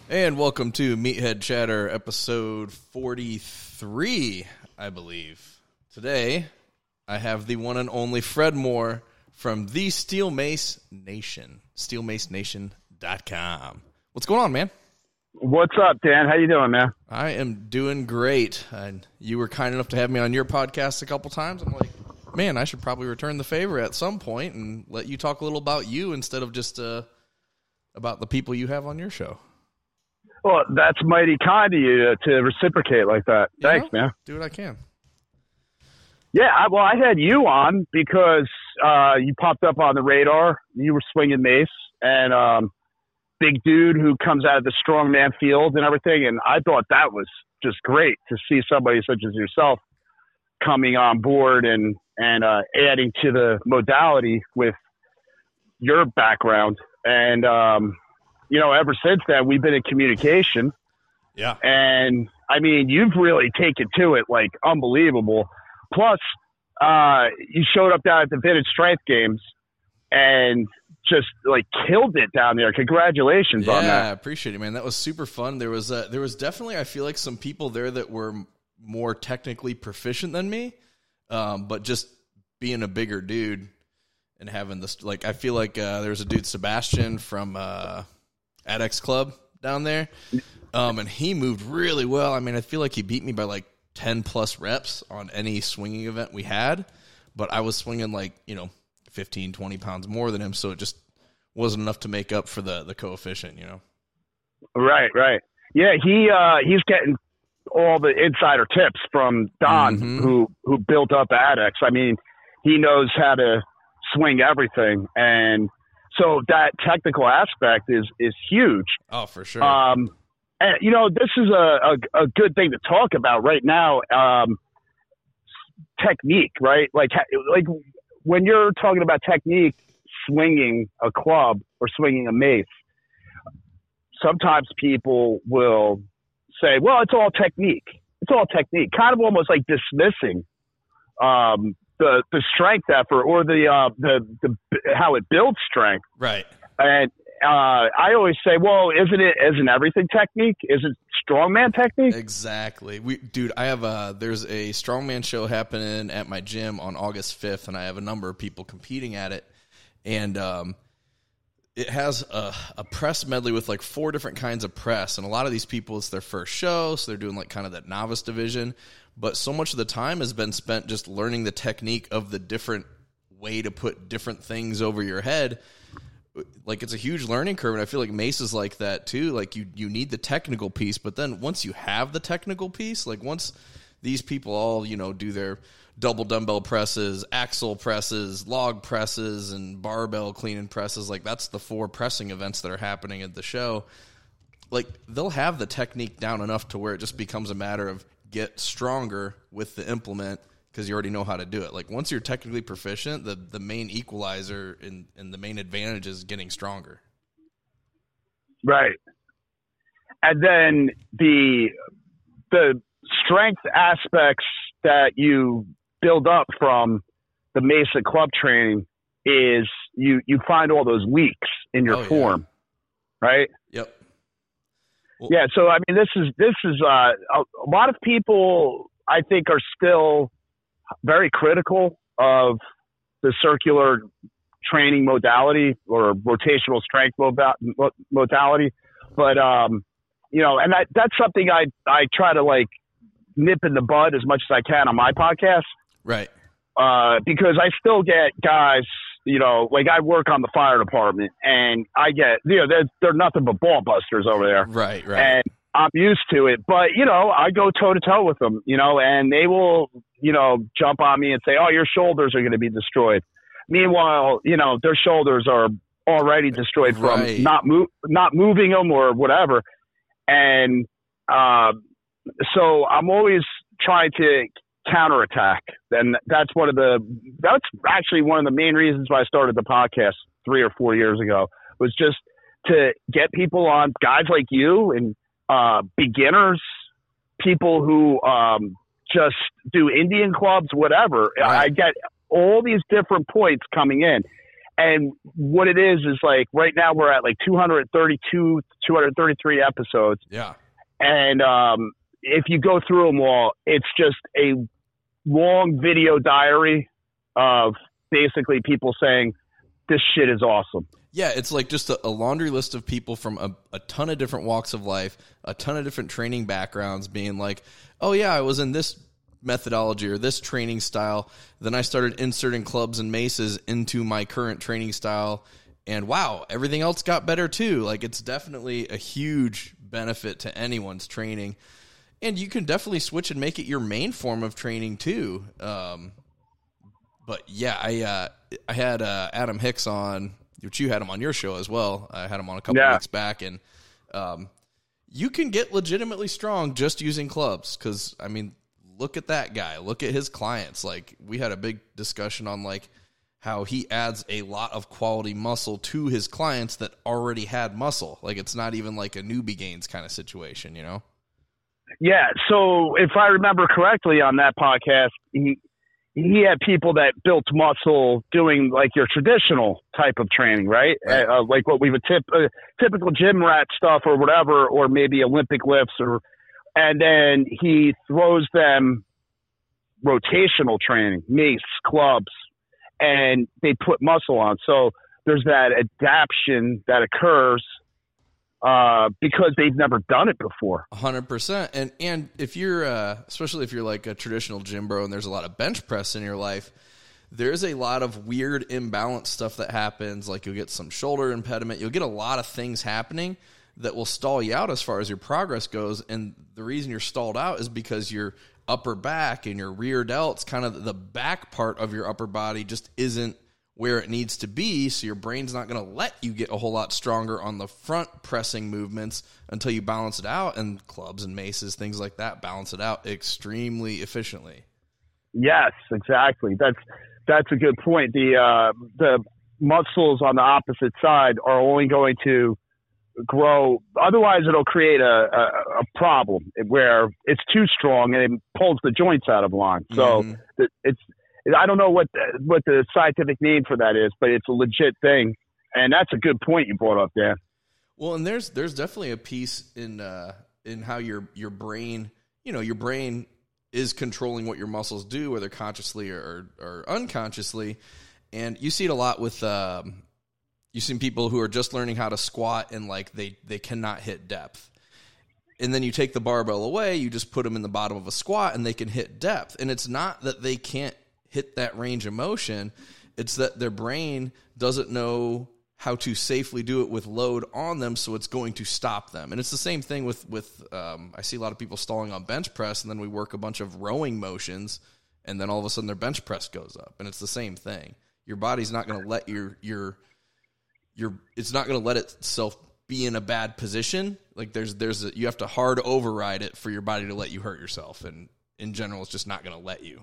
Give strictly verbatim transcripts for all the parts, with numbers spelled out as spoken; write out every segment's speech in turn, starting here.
And welcome to Meathead Chatter, episode forty-three, I believe. Today, I have the one and only Fred Moore from the Steel Mace Nation, steel mace nation dot com. What's going on, man? What's up, Dan? How you doing, man? I am doing great. And you were kind enough to have me on your podcast a couple times. I'm like, man, I should probably return the favor at some point and let you talk a little about you instead of just uh, about the people you have on your show. Well, that's mighty kind of you to, to reciprocate like that. You Thanks, know, man. Do what I can. Yeah, I, well, I had you on because uh, you popped up on the radar. You were swinging mace, and um, big dude who comes out of the strongman field and everything. And I thought that was just great to see somebody such as yourself coming on board and and uh, adding to the modality with your background. And um, you know, ever since then, we've been in communication. Yeah. And, I mean, you've really taken to it, like, unbelievable. Plus, uh, you showed up down at the Vintage Strength Games and just, like, killed it down there. Congratulations yeah, on that. Yeah, I appreciate it, man. That was super fun. There was uh, there was definitely, I feel like, some people there that were more technically proficient than me, um, but just being a bigger dude and having this, like, I feel like uh, there was a dude, Sebastian, from uh, Adex Club down there, um, and he moved really well. I mean, I feel like he beat me by like ten plus reps on any swinging event we had, but I was swinging like, you know, fifteen, twenty pounds more than him, so it just wasn't enough to make up for the, the coefficient, you know? Right, right. Yeah, he uh, he's getting all the insider tips from Don, Mm-hmm. who, who built up Adex. I mean, he knows how to swing everything, and so that technical aspect is is huge. Oh, for sure. Um, and you know, this is a, a, a good thing to talk about right now. Um, technique, right? Like like when you're talking about technique, swinging a club or swinging a mace, sometimes people will say, "Well, it's all technique. It's all technique," kind of almost like dismissing Um, the the strength effort or the uh the, the how it builds strength. Right. And uh I always say, well, isn't it isn't everything technique? Isn't strongman technique? Exactly. We dude, I have a there's a strongman show happening at my gym on August fifth, and I have a number of people competing at it. And um it has a, a press medley with like four different kinds of press, and a lot of these people, it's their first show, so they're doing like kind of that novice division. But so much of the time has been spent just learning the technique of the different way to put different things over your head. Like, it's a huge learning curve, and I feel like mace is like that too. Like, you you need the technical piece, but then once you have the technical piece, like once these people all, you know, do their double dumbbell presses, axle presses, log presses, and barbell clean and presses, like that's the four pressing events that are happening at the show. Like, they'll have the technique down enough to where it just becomes a matter of get stronger with the implement because you already know how to do it. Like, once you're technically proficient, the, the main equalizer and, and the main advantage is getting stronger. Right. And then the the strength aspects that you build up from the Mesa club training is you, you find all those weeks in your oh, form, yeah. right? Yep. Well, yeah, so I mean, this is this is uh, a, a lot of people I think are still very critical of the circular training modality or rotational strength modality, but um, you know, and that, that's something I I try to like nip in the bud as much as I can on my podcast, right? Uh, because I still get guys. You know, like I work on the fire department, and I get, you know, they're, they're nothing but ball busters over there. Right, right. And I'm used to it. But, you know, I go toe-to-toe with them, you know, and they will, you know, jump on me and say, oh, your shoulders are going to be destroyed. Meanwhile, you know, their shoulders are already destroyed from right. not, move, not moving them or whatever. And uh, so I'm always trying to counterattack. And that's one of the, that's actually one of the main reasons why I started the podcast three or four years ago, was just to get people on, guys like you and uh, beginners, people who um, just do Indian clubs, whatever. Right. I get all these different points coming in. And what it is is like right now we're at like two hundred thirty-two, two hundred thirty-three episodes. Yeah. And um, if you go through them all, it's just a long video diary of basically people saying, this shit is awesome. Yeah, it's like just a, a laundry list of people from a, a ton of different walks of life, a ton of different training backgrounds being like, oh, yeah, I was in this methodology or this training style. Then I started inserting clubs and maces into my current training style. And wow, everything else got better too. Like, it's definitely a huge benefit to anyone's training. And you can definitely switch and make it your main form of training too. Um, but yeah, I uh, I had uh, Adam Hicks on, which you had him on your show as well. I had him on a couple yeah. weeks back, and um, you can get legitimately strong just using clubs. Because I mean, look at that guy. Look at his clients. Like, we had a big discussion on like how he adds a lot of quality muscle to his clients that already had muscle. Like, it's not even like a newbie gains kind of situation, you know? Yeah. So if I remember correctly on that podcast, he he had people that built muscle doing like your traditional type of training, right? Right. Uh, like what we would tip uh, typical gym rat stuff or whatever, or maybe Olympic lifts, or and then he throws them rotational training, mace, clubs, and they put muscle on. So there's that adaptation that occurs uh, because they've never done it before. A hundred percent. And, and if you're, uh, especially if you're like a traditional gym bro and there's a lot of bench press in your life, there's a lot of weird imbalance stuff that happens. Like, you'll get some shoulder impediment. You'll get a lot of things happening that will stall you out as far as your progress goes. And the reason you're stalled out is because your upper back and your rear delts, kind of the back part of your upper body, just isn't where it needs to be. So your brain's not going to let you get a whole lot stronger on the front pressing movements until you balance it out. And clubs and maces, things like that, balance it out extremely efficiently. Yes, exactly. That's, that's a good point. The, uh, the muscles on the opposite side are only going to grow. Otherwise, it'll create a, a, a problem where it's too strong and it pulls the joints out of line. So mm-hmm. it's, I don't know what the, what the scientific name for that is, but it's a legit thing. And that's a good point you brought up there. Well, and there's, there's definitely a piece in, uh, in how your, your brain, you know, your brain is controlling what your muscles do, whether consciously or, or unconsciously. And you see it a lot with, um, you've seen people who are just learning how to squat and like they, they cannot hit depth. And then you take the barbell away, you just put them in the bottom of a squat and they can hit depth. And it's not that they can't hit that range of motion. It's that their brain doesn't know how to safely do it with load on them, so it's going to stop them. And it's the same thing with, with um, I see a lot of people stalling on bench press, and then we work a bunch of rowing motions, and then all of a sudden their bench press goes up. And it's the same thing. Your body's not going to let your your your it's not going to let itself be in a bad position. Like there's there's a, you have to hard override it for your body to let you hurt yourself, and in general, it's just not going to let you.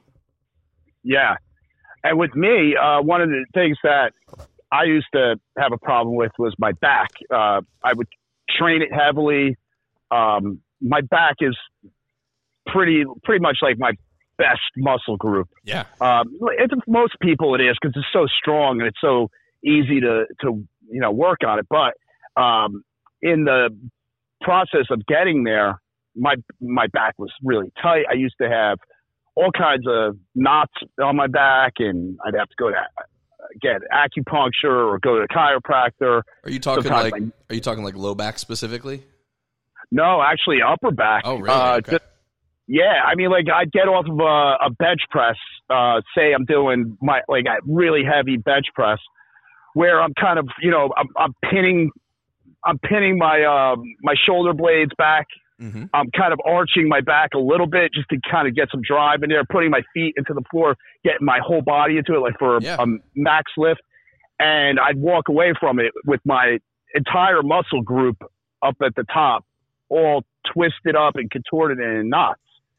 Yeah. And with me, uh, one of the things that I used to have a problem with was my back. Uh, I would train it heavily. Um, my back is pretty, pretty much like my best muscle group. Yeah. Um, it's, most people it is because it's so strong and it's so easy to, to, you know, work on it. But um, in the process of getting there, my, my back was really tight. I used to have all kinds of knots on my back, and I'd have to go to get acupuncture or go to a chiropractor. Are you talking Sometimes like? I, are you talking like low back specifically? No, actually upper back. Oh, really? Uh, okay. just, yeah, I mean, like I'd get off of a, a bench press. Uh, say I'm doing my like a really heavy bench press, where I'm kind of, you know, I'm, I'm pinning, I'm pinning my uh, my shoulder blades back. Mm-hmm. I'm kind of arching my back a little bit just to kind of get some drive in there, putting my feet into the floor, getting my whole body into it, like for a, yeah. a max lift. And I'd walk away from it with my entire muscle group up at the top, all twisted up and contorted and in knots.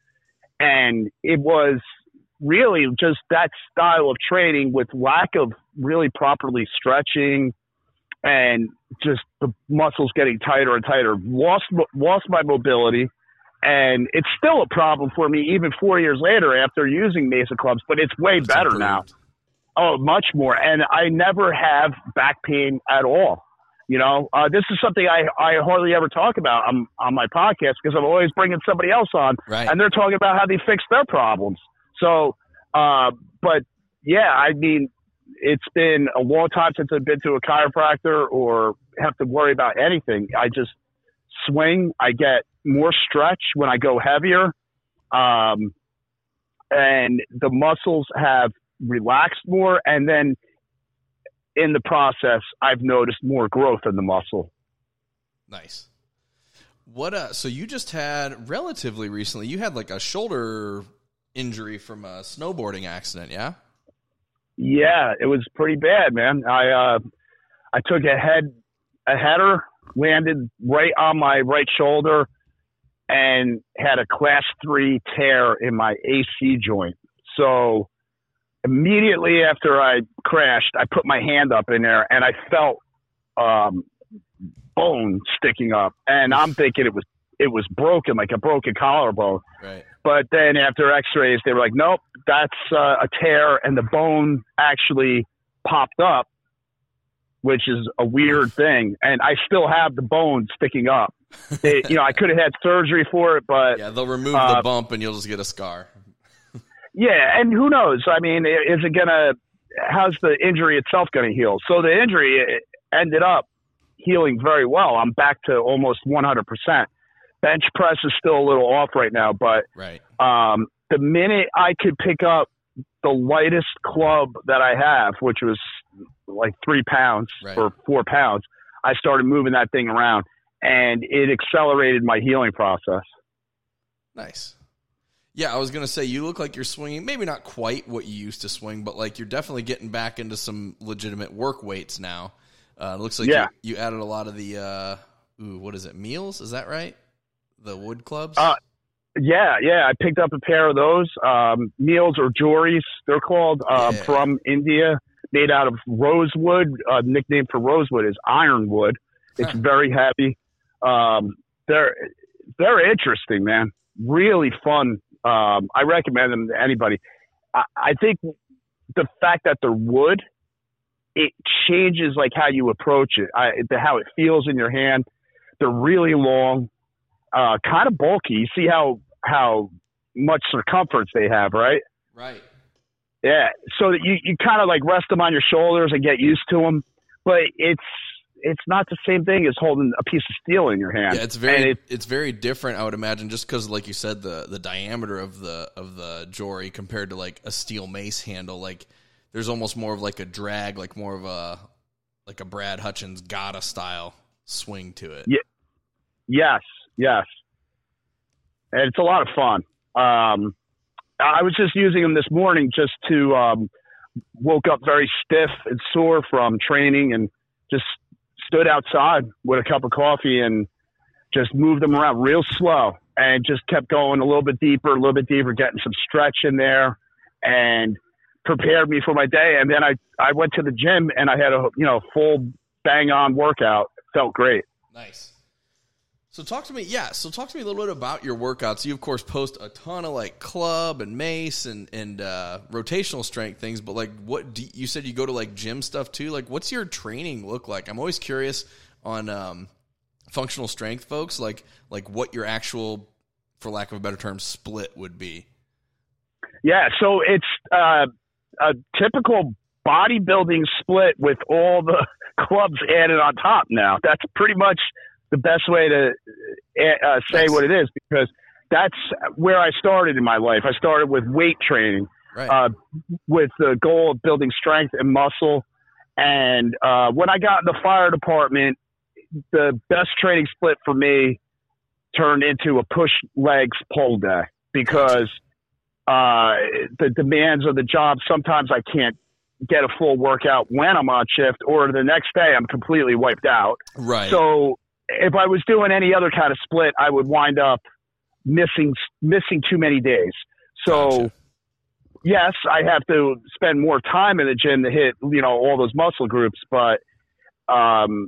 And it was really just that style of training with lack of really properly stretching and just the muscles getting tighter and tighter, lost, lost my mobility. And it's still a problem for me even four years later after using Mesa clubs, but it's way It's better improved. now. Oh, much more. And I never have back pain at all. You know, uh, this is something I, I hardly ever talk about on, on my podcast because I'm always bringing somebody else on, right. and they're talking about how they fixed their problems. So, uh, but yeah, I mean, it's been a long time since I've been to a chiropractor or have to worry about anything. I just swing. I get more stretch when I go heavier. Um, and the muscles have relaxed more. And then in the process, I've noticed more growth in the muscle. Nice. What, uh, so you just had relatively recently, you had like a shoulder injury from a snowboarding accident. Yeah. Yeah, it was pretty bad, man. I, uh, I took a head, a header, landed right on my right shoulder, and had a class three tear in my A C joint. So immediately after I crashed, I put my hand up in there and I felt um, bone sticking up, and I'm thinking it was it was broken, like a broken collarbone. Right. But then after X-rays, they were like, nope, that's uh, a tear, and the bone actually popped up, which is a weird thing. And I still have the bone sticking up. They, you know, I could have had surgery for it, but yeah, they'll remove uh, the bump and you'll just get a scar. Yeah, and who knows? I mean, is it gonna? How's the injury itself gonna heal? So the injury ended up healing very well. I'm back to almost one hundred percent. Bench press is still a little off right now, but right. um, the minute I could pick up the lightest club that I have, which was like three pounds right. or four pounds, I started moving that thing around, and it accelerated my healing process. Nice. Yeah, I was going to say, you look like you're swinging, maybe not quite what you used to swing, but like you're definitely getting back into some legitimate work weights now. Uh, it looks like yeah. you, you added a lot of the, uh, ooh, what is it, meals? Is that right? The wood clubs? Uh, yeah, yeah. I picked up a pair of those. Um, meals or jories, they're called, uh, yeah. from India, made out of rosewood. Uh, nickname for rosewood is ironwood. It's very heavy. Um, they're, they're interesting, man. Really fun. Um, I recommend them to anybody. I, I think the fact that they're wood, it changes like how you approach it, I, the, how it feels in your hand. They're really long, uh, kind of bulky. You see how how much circumference they have, right? Right. Yeah. So that you, you kind of like rest them on your shoulders and get used to them, but it's it's not the same thing as holding a piece of steel in your hand. Yeah, it's very it, it's very different, I would imagine, just because, like you said, the the diameter of the of the jory compared to like a steel mace handle, like there's almost more of like a drag, like more of a like a Brad Hutchins Gata style swing to it. Yeah. Yes. Yes. And it's a lot of fun. Um, I was just using them this morning just to um, woke up very stiff and sore from training and just stood outside with a cup of coffee and just moved them around real slow and just kept going a little bit deeper, a little bit deeper, getting some stretch in there and prepared me for my day. And then I, I went to the gym and I had a, you know, full bang on workout. Felt great. Nice. So talk to me, yeah, so talk to me a little bit about your workouts. You, of course, post a ton of, like, club and mace and, and uh, rotational strength things, but, like, what do you, you said you go to, like, gym stuff, too? Like, what's your training look like? I'm always curious on um, functional strength folks, like, like what your actual, for lack of a better term, split would be. Yeah, so it's uh, a typical bodybuilding split with all the clubs added on top now. That's pretty much the best way to uh, say nice. what it is, because that's where I started in my life. I started with weight training, right. uh, with the goal of building strength and muscle. And uh, when I got in the fire department, the best training split for me turned into a push legs pull day, because uh, the demands of the job, sometimes I can't get a full workout when I'm on shift, or the next day I'm completely wiped out. Right. So if I was doing any other kind of split, I would wind up missing missing too many days. So, gotcha. Yes, I have to spend more time in the gym to hit, you know, all those muscle groups, but um,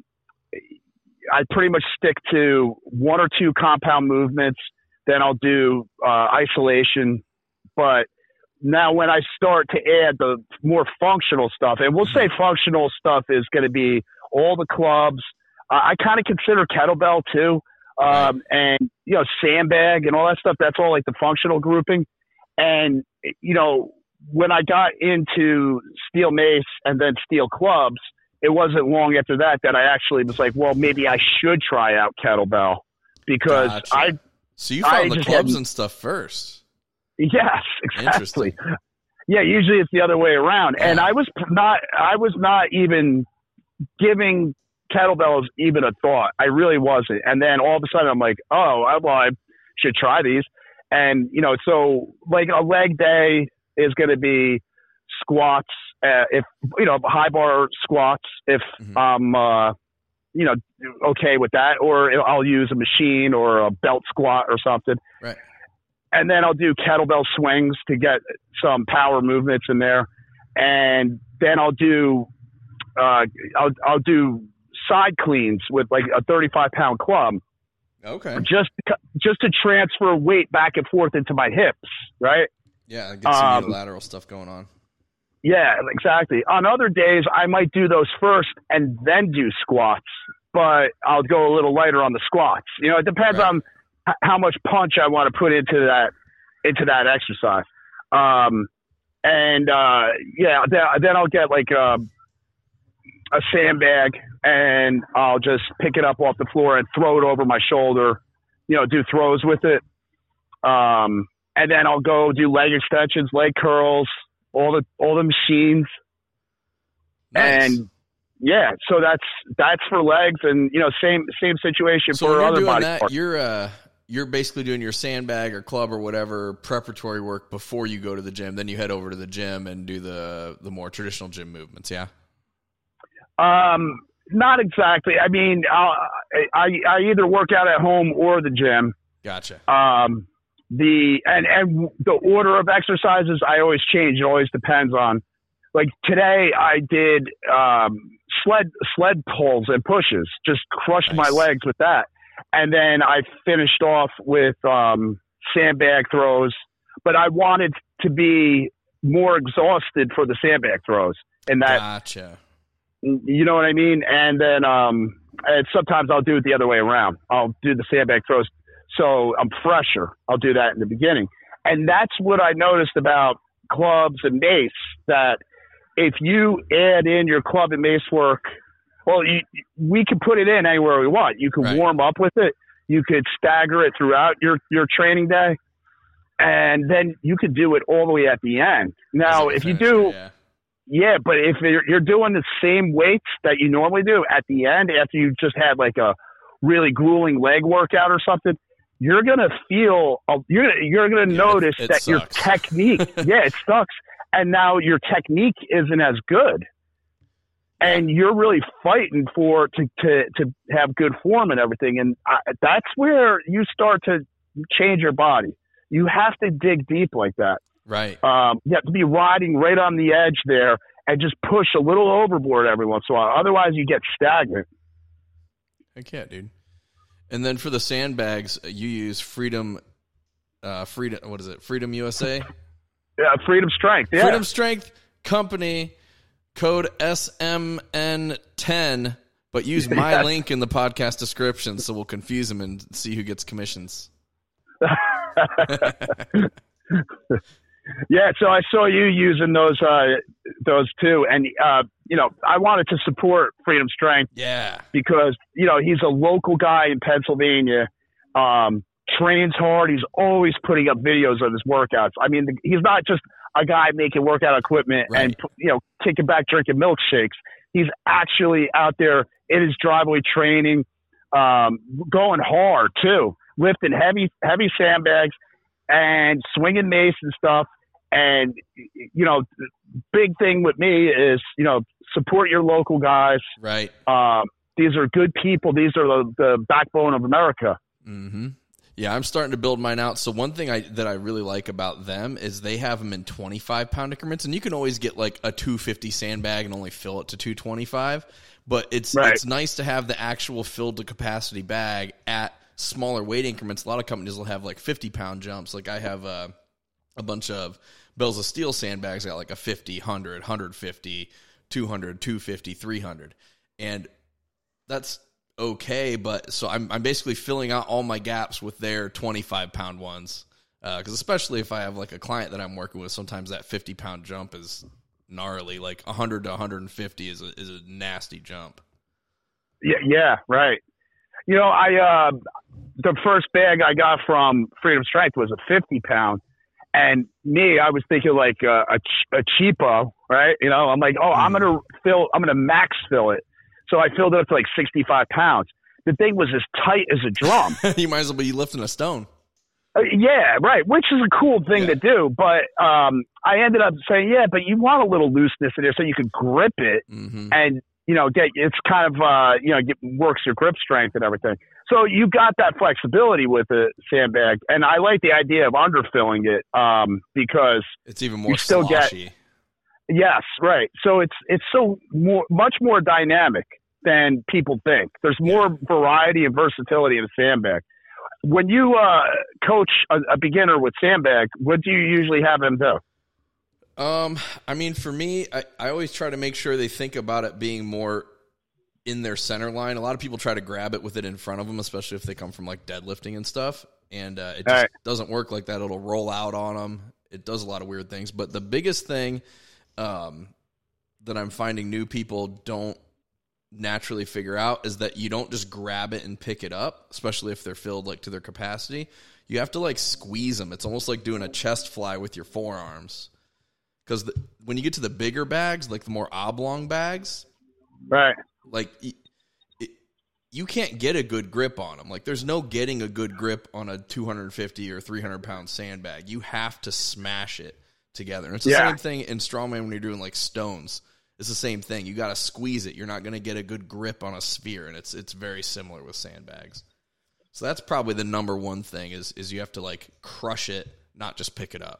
I pretty much stick to one or two compound movements. Then I'll do uh, isolation. But now when I start to add the more functional stuff, and we'll say functional stuff is going to be all the clubs. Uh, I kind of consider kettlebell too. Um, right. And, you know, sandbag and all that stuff, that's all like the functional grouping. And, you know, when I got into steel mace and then steel clubs, it wasn't long after that that I actually was like, well, maybe I should try out kettlebell because gotcha. I. So you found I the clubs and stuff first. Yes, exactly. Yeah, usually it's the other way around. Yeah. And I was not, I was not even giving kettlebells even a thought. I really wasn't. And then all of a sudden I'm like, oh, well, I should try these. And, you know, so like a leg day is going to be squats, uh, if, you know, high bar squats, if mm-hmm. I'm, uh, you know, okay with that, or I'll use a machine or a belt squat or something. Right. And then I'll do kettlebell swings to get some power movements in there. And then I'll do, uh, I'll, I'll do side cleans with like a thirty-five pound club. Okay. Just, just to transfer weight back and forth into my hips. Right. Yeah. Get some um, unilateral stuff going on. Yeah, exactly. On other days, I might do those first and then do squats, but I'll go a little lighter on the squats. You know, it depends right. on h- how much punch I want to put into that into that exercise. Um, and uh, yeah, then, then I'll get like a, a sandbag and I'll just pick it up off the floor and throw it over my shoulder. You know, do throws with it. Um, and then I'll go do leg extensions, leg curls. All the all the machines, nice. And yeah, so that's that's for legs, and you know, same same situation so for when other you're doing body that, parts. You're uh, you're basically doing your sandbag or club or whatever preparatory work before you go to the gym. Then you head over to the gym and do the the more traditional gym movements. Yeah. Um, not exactly. I mean, I'll, I I either work out at home or the gym. Gotcha. Um. The and, and the order of exercises I always change. It always depends on, like today I did um, sled sled pulls and pushes. Just crushed nice. my legs with that, and then I finished off with um, sandbag throws. But I wanted to be more exhausted for the sandbag throws, and that gotcha. You know what I mean. And then um, and sometimes I'll do it the other way around. I'll do the sandbag throws. So I'm fresher. I'll do that in the beginning. And that's what I noticed about clubs and mace, that if you add in your club and mace work, well, you, we can put it in anywhere we want. You can right. warm up with it. You could stagger it throughout your, your training day. And then you could do it all the way at the end. Now, if you do, yeah. yeah, but if you're, you're doing the same weights that you normally do at the end, after you just had like a really grueling leg workout or something, you're going to feel, you're, you're going to yeah, notice it, it that sucks. Your technique, yeah, it sucks. And now your technique isn't as good. And you're really fighting for, to, to, to have good form and everything. And I, that's where you start to change your body. You have to dig deep like that. Right. Um, you have to be riding right on the edge there and just push a little overboard every once in a while. Otherwise you get stagnant. Heck yeah, dude. And then for the sandbags, you use Freedom, uh, Freedom. What is it? Freedom U S A. Yeah, Freedom Strength. Yeah, Freedom Strength Company. Code S M N ten, but use my yes. link in the podcast description, so we'll confuse them and see who gets commissions. Yeah, so I saw you using those uh, those too, and uh, you know, I wanted to support Freedom Strength. Yeah, because you know he's a local guy in Pennsylvania, um, trains hard. He's always putting up videos of his workouts. I mean, he's not just a guy making workout equipment right. and you know kicking back drinking milkshakes. He's actually out there in his driveway training, um, going hard too, lifting heavy heavy sandbags and swinging mace and stuff. And, you know, the big thing with me is, you know, support your local guys. Right. Um, these are good people. These are the, the backbone of America. Mm-hmm. Yeah, I'm starting to build mine out. So one thing I that I really like about them is they have them in twenty-five pound increments, and you can always get like a two fifty sandbag and only fill it to two twenty-five. But it's right. it's nice to have the actual filled to capacity bag at smaller weight increments. A lot of companies will have like fifty pound jumps. Like I have a, a bunch of Bells of Steel sandbags got like a fifty, one hundred, one fifty, two hundred, two fifty, three hundred. And that's okay, but so I'm I'm basically filling out all my gaps with their twenty-five pound ones. Because uh, especially if I have like a client that I'm working with, sometimes that fifty pound jump is gnarly. Like one hundred to one fifty is a, is a nasty jump. Yeah, yeah, right. You know, I uh, the first bag I got from Freedom Strength was a fifty pound, and me, I was thinking like a, a, a cheapo, right? You know, I'm like, oh, I'm gonna fill, I'm gonna max fill it. So I filled it up to like sixty-five pounds. The thing was as tight as a drum. You might as well be lifting a stone. Uh, yeah, right, which is a cool thing yeah. to do. But um, I ended up saying, yeah, but you want a little looseness in there so you can grip it mm-hmm. and, you know, get it's kind of, uh, you know, get, works your grip strength and everything. So you got that flexibility with the sandbag. And I like the idea of underfilling it um, because it's even more you still sloshy. Get, yes, right. So it's it's so more, much more dynamic than people think. There's more variety and versatility in a sandbag. When you uh, coach a, a beginner with sandbag, what do you usually have them do? Um, I mean, for me, I, I always try to make sure they think about it being more in their center line. A lot of people try to grab it with it in front of them, especially if they come from like deadlifting and stuff. And uh, it just right. doesn't work like that. It'll roll out on them. It does a lot of weird things. But the biggest thing um, that I'm finding new people don't naturally figure out is that you don't just grab it and pick it up, especially if they're filled like to their capacity. You have to like squeeze them. It's almost like doing a chest fly with your forearms. Because when you get to the bigger bags, like the more oblong bags, right? Like it, it, you can't get a good grip on them. Like there's no getting a good grip on a two hundred fifty or three hundred pound sandbag. You have to smash it together. And it's the yeah. same thing in strongman when you're doing like stones. It's the same thing. You got to squeeze it. You're not going to get a good grip on a sphere, and it's it's very similar with sandbags. So that's probably the number one thing is is you have to like crush it, not just pick it up.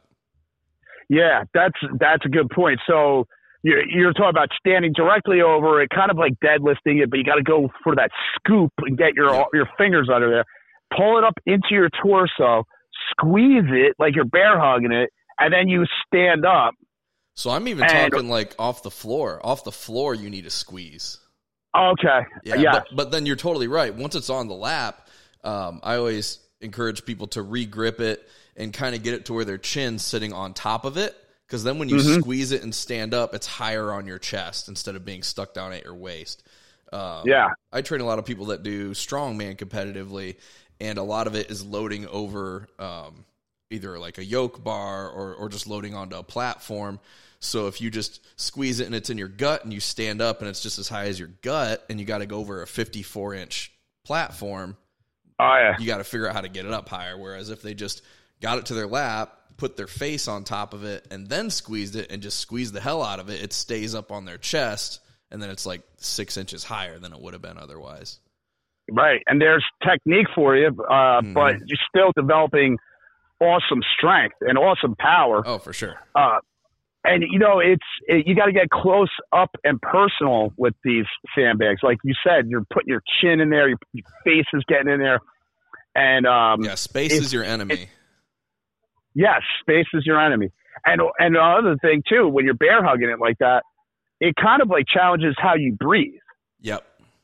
Yeah, that's that's a good point. So you're, you're talking about standing directly over it, kind of like deadlifting it, but you got to go for that scoop and get your yeah. your fingers under there, pull it up into your torso, squeeze it like you're bear hugging it, and then you stand up. So I'm even and, talking like off the floor. Off the floor, you need to squeeze. Okay. Yeah, yes. but, but then you're totally right. Once it's on the lap, um, I always encourage people to re-grip it and kind of get it to where their chin's sitting on top of it. Because then when you mm-hmm. squeeze it and stand up, it's higher on your chest instead of being stuck down at your waist. Um, yeah. I train a lot of people that do strongman competitively, and a lot of it is loading over um, either like a yoke bar or, or just loading onto a platform. So if you just squeeze it and it's in your gut and you stand up and it's just as high as your gut and you got to go over a fifty-four inch platform, oh, yeah. you got to figure out how to get it up higher. Whereas if they just got it to their lap, put their face on top of it, and then squeezed it and just squeezed the hell out of it, it stays up on their chest, and then it's like six inches higher than it would have been otherwise. Right, and there's technique for you, uh, mm-hmm. but you're still developing awesome strength and awesome power. Oh, for sure. Uh, and, you know, it's it, you got to get close up and personal with these sandbags. Like you said, you're putting your chin in there, your, your face is getting in there. And um, yeah, space is your enemy. It, yes, space is your enemy. And and the other thing, too, when you're bear hugging it like that, it kind of like challenges how you breathe. Yep.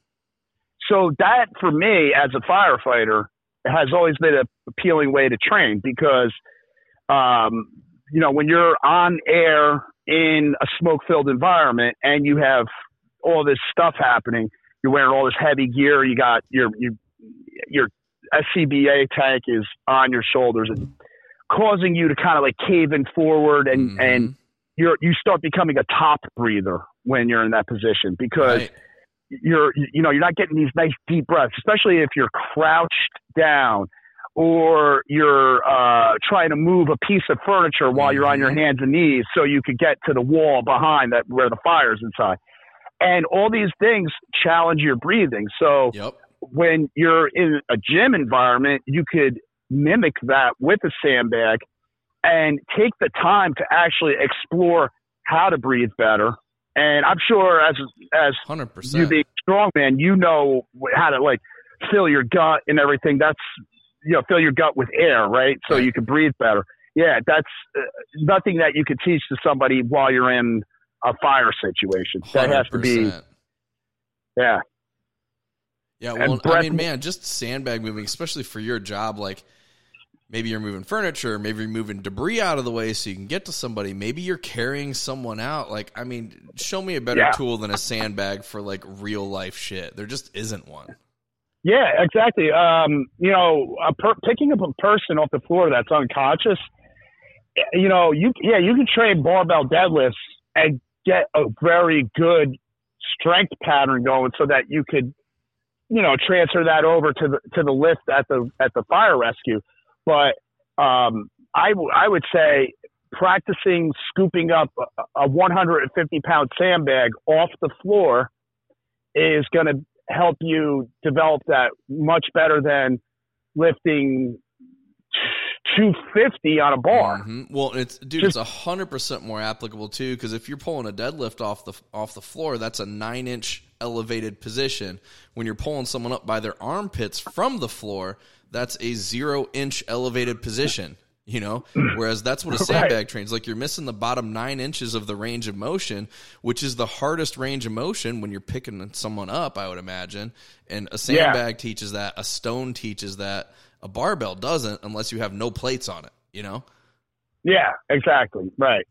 So that, for me, as a firefighter, has always been an appealing way to train because, um, you know, when you're on air in a smoke-filled environment and you have all this stuff happening, you're wearing all this heavy gear, you got your your, your S C B A tank is on your shoulders and causing you to kind of like cave in forward and, mm-hmm. and you're, you start becoming a top breather when you're in that position because right. you're, you know, you're not getting these nice deep breaths, especially if you're crouched down or you're uh, trying to move a piece of furniture while mm-hmm. you're on your hands and knees so you could get to the wall behind that where the fire's inside. And all these things challenge your breathing. So yep. when you're in a gym environment, you could mimic that with a sandbag and take the time to actually explore how to breathe better. And I'm sure as as one hundred percent. You being a strongman, you know how to like fill your gut and everything. That's, you know, fill your gut with air, right? So right. you can breathe better. yeah, that's uh, nothing that you could teach to somebody while you're in a fire situation. That has to be, yeah. Yeah, well, I mean, man, just sandbag moving, especially for your job, like maybe you're moving furniture, maybe you're moving debris out of the way so you can get to somebody. Maybe you're carrying someone out. Like, I mean, show me a better yeah. tool than a sandbag for, like, real-life shit. There just isn't one. Yeah, exactly. Um, you know, a per- picking up a person off the floor that's unconscious, you know, you yeah, you can train barbell deadlifts and get a very good strength pattern going so that you could, you know, transfer that over to the to the lift at the at the fire rescue. But um, I w- I would say practicing scooping up a, a one hundred fifty pound sandbag off the floor is going to help you develop that much better than lifting two fifty on a bar. Mm-hmm. Well, it's dude, Just, it's a hundred percent more applicable too, because if you're pulling a deadlift off the off the floor, that's a nine inch elevated position. When you're pulling someone up by their armpits from the floor, that's a zero inch elevated position. You know, whereas that's what a sandbag right. trains. Like, you're missing the bottom nine inches of the range of motion, which is the hardest range of motion when you're picking someone up, I would imagine. And a sandbag yeah. teaches that. A stone teaches that. A barbell doesn't, unless you have no plates on it, you know? Yeah, exactly. Right.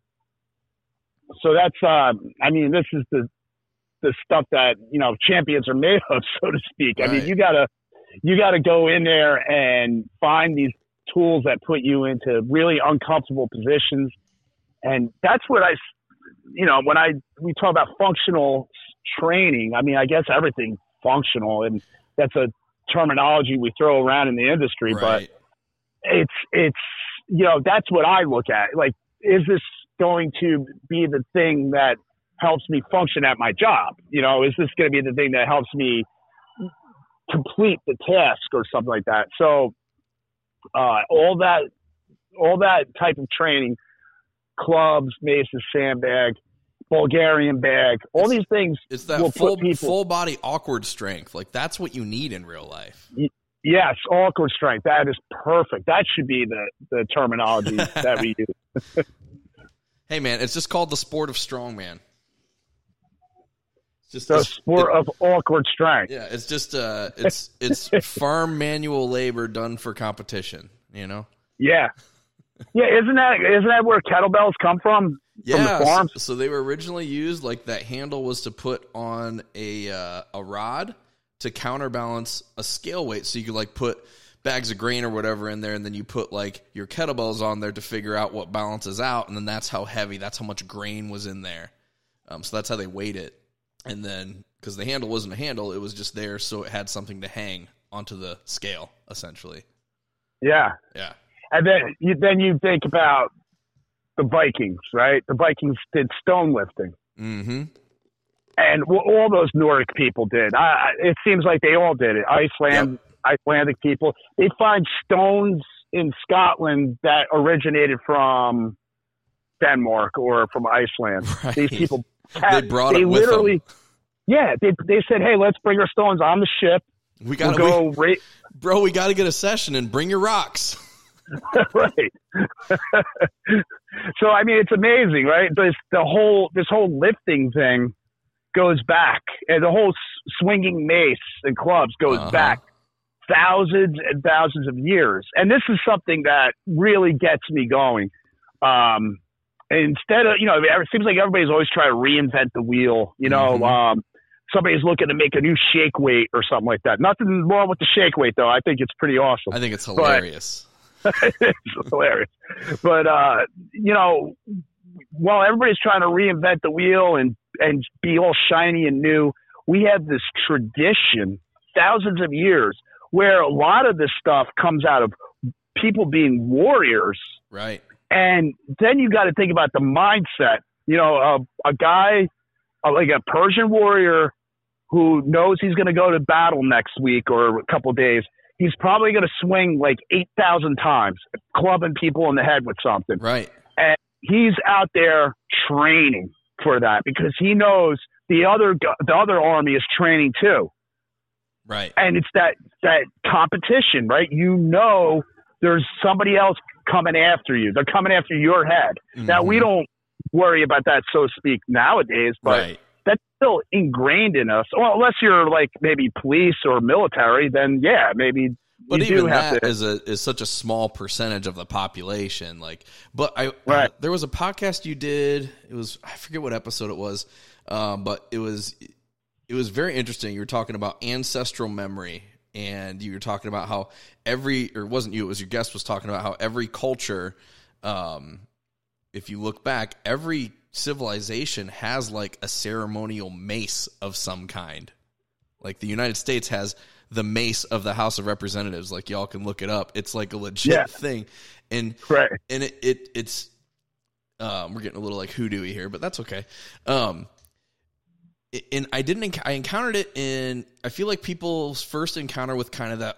So that's, uh, I mean, this is the the stuff that, you know, champions are made of, so to speak. Right. I mean, you gotta you gotta go in there and find these tools that put you into really uncomfortable positions. And that's what I, you know, when I, we talk about functional training, I mean, I guess everything's functional, and that's a terminology we throw around in the industry, right. but it's, it's, you know, that's what I look at. Like, is this going to be the thing that helps me function at my job? You know, is this going to be the thing that helps me complete the task or something like that? So, Uh, all that, all that type of training, clubs, maces, sandbag, Bulgarian bag, all it's, these things. It's that will full, put people, full body awkward strength. Like, that's what you need in real life. Y- yes, awkward strength. That is perfect. That should be the, the terminology that we use. Hey, man, it's just called the sport of strongman. Just the sport it, of awkward strength. Yeah, it's just uh, it's it's firm manual labor done for competition. You know. Yeah, yeah. Isn't that isn't that where kettlebells come from? Yeah. From the farms? So, so they were originally used, like, that handle was to put on a uh, a rod to counterbalance a scale weight. So you could, like, put bags of grain or whatever in there, and then you put, like, your kettlebells on there to figure out what balances out, and then that's how heavy, that's how much grain was in there. Um, so that's how they weighed it. And then, because the handle wasn't a handle, it was just there so it had something to hang onto the scale, essentially. Yeah. Yeah. And then you, then you think about the Vikings, right? The Vikings did stone lifting. Mm-hmm. And all those Nordic people did. I, it seems like they all did it. Iceland, yep. Icelandic people. They find stones in Scotland that originated from Denmark or from Iceland. Right. These people... They brought they it with literally, them. Yeah, they they said, "Hey, let's bring our stones on the ship. We got to we'll go, we, ra- bro. We got to get a session and bring your rocks." Right. So I mean, it's amazing, right? This the whole this whole lifting thing goes back, and the whole swinging mace and clubs goes uh-huh. back thousands and thousands of years. And this is something that really gets me going. Um, Instead of, you know, it seems like everybody's always trying to reinvent the wheel. You know, mm-hmm. um, somebody's looking to make a new shake weight or something like that. Nothing wrong with the shake weight, though. I think it's pretty awesome. I think it's hilarious. But, it's hilarious. But, uh, you know, while everybody's trying to reinvent the wheel and, and be all shiny and new, we have this tradition, thousands of years, where a lot of this stuff comes out of people being warriors. Right. And then you got to think about the mindset. You know, a, a guy, uh, like a Persian warrior who knows he's going to go to battle next week or a couple of days, he's probably going to swing like eight thousand times, clubbing people in the head with something. Right. And he's out there training for that because he knows the other the other army is training too. Right. And it's that, that competition, right? You know there's somebody else coming after you. They're coming after your head. Mm-hmm. Now, we don't worry about that, so to speak, nowadays, but right. that's still ingrained in us. Well, unless you're like maybe police or military, then yeah, maybe. But you even do have that to. is a is such a small percentage of the population. Like, but I right. uh, there was a podcast you did. It was I forget what episode it was, um, but it was it was very interesting. You were talking about ancestral memory, and you were talking about how every or it wasn't you, it was your guest was talking about how every culture, um, if you look back, every civilization has like a ceremonial mace of some kind. Like the United States has the mace of the House of Representatives. Like y'all can look it up. It's like a legit yeah. thing. And, right. and it, it it's, um, we're getting a little like hoodoo-y here, but that's okay. Um, and I didn't, I encountered it in, I feel like people's first encounter with kind of that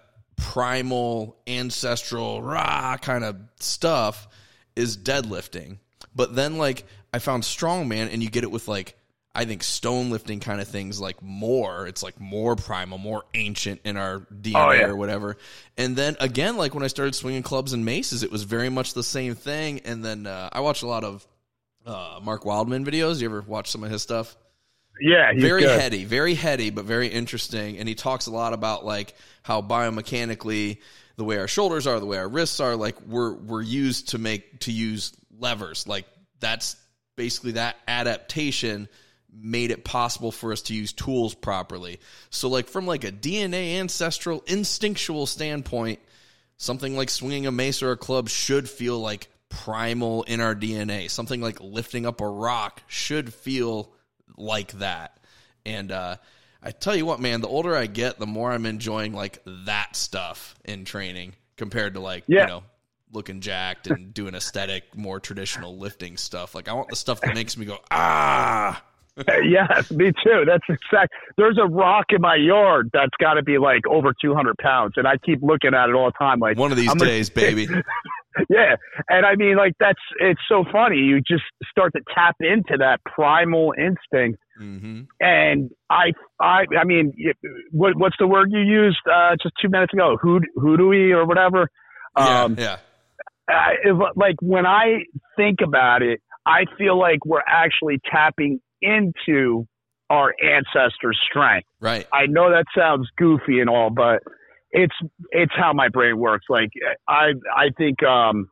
primal, ancestral, rah kind of stuff is deadlifting. But then like I found strongman and you get it with like, I think stone lifting kind of things like more, it's like more primal, more ancient in our D N A oh, yeah. or whatever. And then again, like when I started swinging clubs and maces, it was very much the same thing. And then uh, I watched a lot of uh, Mark Wildman videos. You ever watch some of his stuff? Yeah. He's very good. heady, very heady, but very interesting. And he talks a lot about like how biomechanically the way our shoulders are, the way our wrists are, like we're, we're used to make, to use levers. Like that's basically that adaptation made it possible for us to use tools properly. So like from like a D N A ancestral instinctual standpoint, something like swinging a mace or a club should feel like primal in our D N A. Something like lifting up a rock should feel like that. And uh, I tell you what, man, the older I get, the more I'm enjoying like that stuff in training compared to like, yeah. you know, looking jacked and doing aesthetic, more traditional lifting stuff. Like I want the stuff that makes me go, ah, Yes, me too. That's exact. There's a rock in my yard that's got to be like over two hundred pounds, and I keep looking at it all the time. Like one of these I'm days, gonna, baby. Yeah, and I mean, like that's it's so funny. You just start to tap into that primal instinct, mm-hmm. and I, I, I mean, what, what's the word you used uh, just two minutes ago? Hood, hoodoo-y or whatever. Yeah, um, yeah. I, like when I think about it, I feel like we're actually tapping into our ancestors' strength. Right. I know that sounds goofy and all, but it's it's how my brain works. Like I I think um,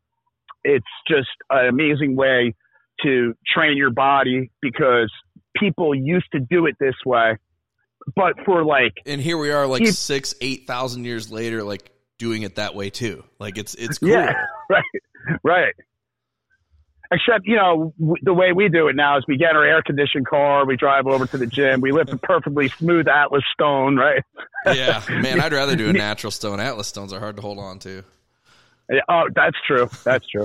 it's just an amazing way to train your body because people used to do it this way, but for like. And here we are, like keep, six, eight thousand years later, like doing it that way too. Like it's it's cool. Yeah. Right. Right. Except, you know, w- the way we do it now is we get our air-conditioned car, we drive over to the gym, we lift a perfectly smooth Atlas stone, right? Yeah, man, I'd rather do a natural stone. Atlas stones are hard to hold on to. Yeah, oh, that's true. That's true.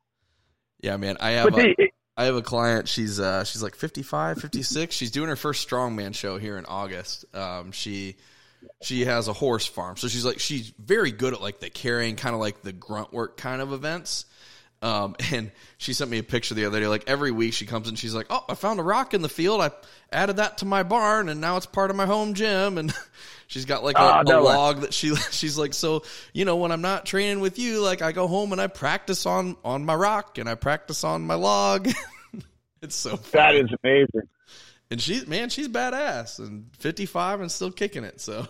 Yeah, man, I have a, the, I have a client, she's uh, she's like fifty-five, fifty-six. She's doing her first strongman show here in August. Um, she she has a horse farm, so she's like she's very good at like the carrying, kind of like the grunt work kind of events. Um, and she sent me a picture the other day, like every week she comes in, she's like, oh, I found a rock in the field. I added that to my barn and now it's part of my home gym. And she's got like a, oh, no a log that she, she's like, so, you know, when I'm not training with you, like I go home and I practice on, on my rock and I practice on my log. It's so funny. That is amazing. And she, man, she's badass and fifty-five and still kicking it. So.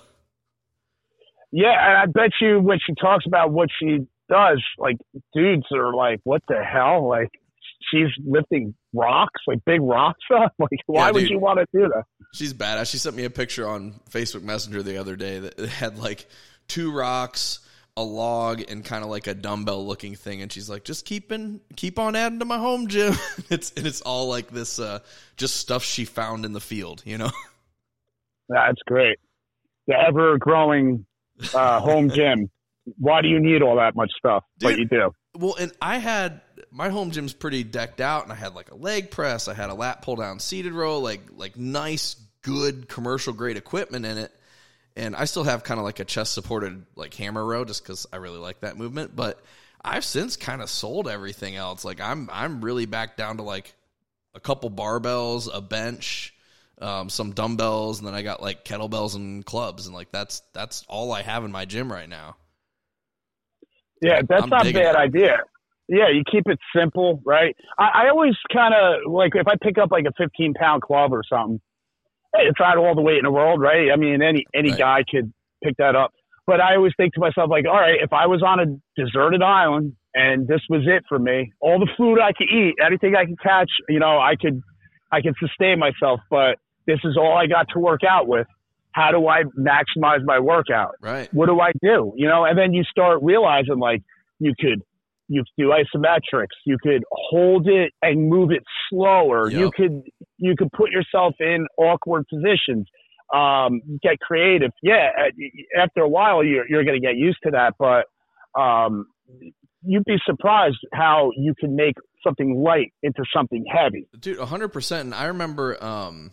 Yeah. And I bet you when she talks about what she does, like dudes are like, what the hell? Like she's lifting rocks, like big rocks up. Like why yeah, would you want to do that? She's badass. She sent me a picture on Facebook Messenger the other day that had like two rocks, a log, and kind of like a dumbbell looking thing. And she's like, just keep in, keep on adding to my home gym. it's and it's all like this, uh, just stuff she found in the field, you know? That's great. The ever growing uh, home gym. Why do you need all that much stuff? Dude, but you do. Well, and I had my home gym's pretty decked out, and I had like a leg press, I had a lat pull down seated row, like like nice, good commercial grade equipment in it. And I still have kind of like a chest supported like hammer row, just because I really like that movement. But I've since kind of sold everything else. Like I'm I'm really back down to like a couple barbells, a bench, um, some dumbbells, and then I got like kettlebells and clubs, and like that's that's all I have in my gym right now. Yeah, that's I'm not a digging bad it. idea. Yeah, you keep it simple, right? I, I always kind of, like, if I pick up like a fifteen-pound club or something, hey, it's not all the weight in the world, right? I mean, any any Right. guy could pick that up. But I always think to myself, like, all right, if I was on a deserted island and this was it for me, all the food I could eat, anything I could catch, you know, I could I could sustain myself. But this is all I got to work out with. How do I maximize my workout? Right. What do I do? You know, and then you start realizing, like, you could you could do isometrics, you could hold it and move it slower. Yep. You could you could put yourself in awkward positions. Um, get creative. Yeah, after a while, you're you're going to get used to that. But um, you'd be surprised how you can make something light into something heavy. Dude, one hundred percent. And I remember um,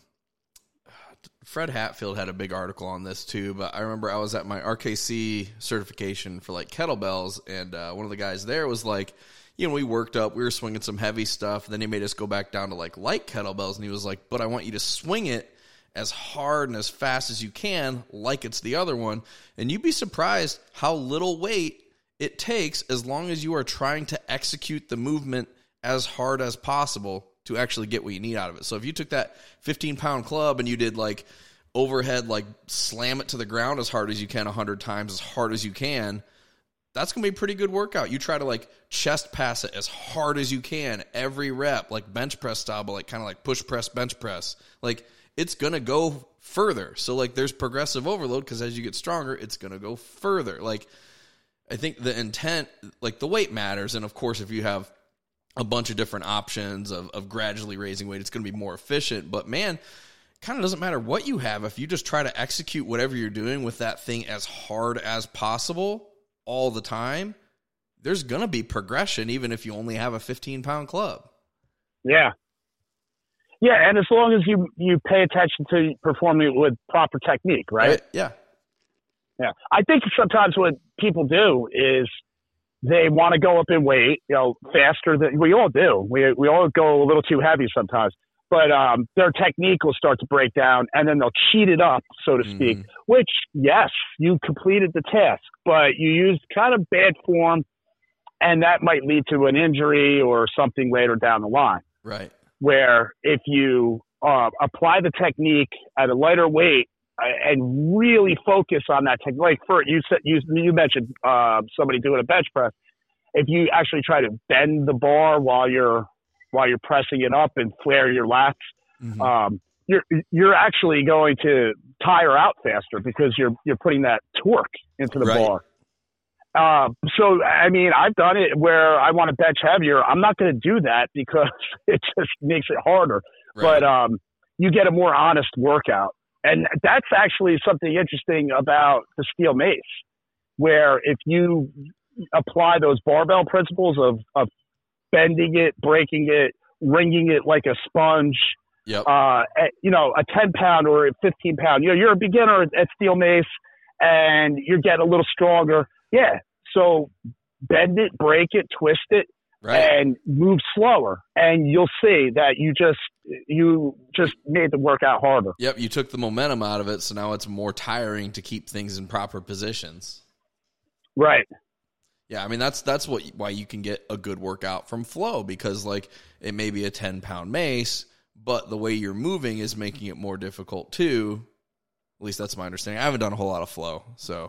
Fred Hatfield had a big article on this too, but I remember I was at my R K C certification for like kettlebells, and uh, one of the guys there was like, you know, we worked up, we were swinging some heavy stuff, and then he made us go back down to like light kettlebells, and he was like, but I want you to swing it as hard and as fast as you can, like it's the other one. And you'd be surprised how little weight it takes as long as you are trying to execute the movement as hard as possible to actually get what you need out of it. So if you took that fifteen pound club and you did like overhead, like slam it to the ground as hard as you can a hundred times, as hard as you can, that's going to be a pretty good workout. You try to like chest pass it as hard as you can every rep, like bench press style, but like kind of like push press, bench press. Like, it's going to go further. So, like, there's progressive overload because as you get stronger, it's going to go further. Like, I think the intent, like, the weight matters. And, of course, if you have a bunch of different options of, of gradually raising weight, it's going to be more efficient. But, man, kind of doesn't matter what you have. If you just try to execute whatever you're doing with that thing as hard as possible all the time, there's going to be progression even if you only have a fifteen pound club. Yeah. Yeah, and as long as you, you pay attention to performing it with proper technique, right? Right? Yeah. Yeah. I think sometimes what people do is they want to go up in weight, you know, faster than we all do. We we all go a little too heavy sometimes. But um, their technique will start to break down, and then they'll cheat it up, so to speak, Mm-hmm. which, yes, you completed the task, but you used kind of bad form, and that might lead to an injury or something later down the line. Right. Where if you uh, apply the technique at a lighter weight uh, and really focus on that technique, like for you said, you, you mentioned uh, somebody doing a bench press. If you actually try to bend the bar while you're while you're pressing it up and flare your lats, Mm-hmm. um, you're you're actually going to tire out faster because you're you're putting that torque into the Right. bar. Uh, so, I mean, I've done it where I want to bench heavier. I'm not going to do that because it just makes it harder. Right. But um, you get a more honest workout. And that's actually something interesting about the steel mace, where if you apply those barbell principles of, of bending it, breaking it, wringing it like a sponge, Yep. uh, at, you know, a ten pound or a fifteen pound, you know, you're a beginner at steel mace and you're getting a little stronger. Yeah. So bend it, break it, twist it, Right. and move slower. And you'll see that you just, you just made the workout harder. Yep, you took the momentum out of it, so now it's more tiring to keep things in proper positions. Right. Yeah, I mean that's that's what why you can get a good workout from flow, because like it may be a ten pound mace, but the way you're moving is making it more difficult too. At least that's my understanding. I haven't done a whole lot of flow, so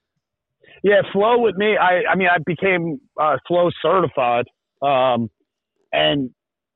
Yeah, flow with me. I, I mean, I became uh, flow certified, um, and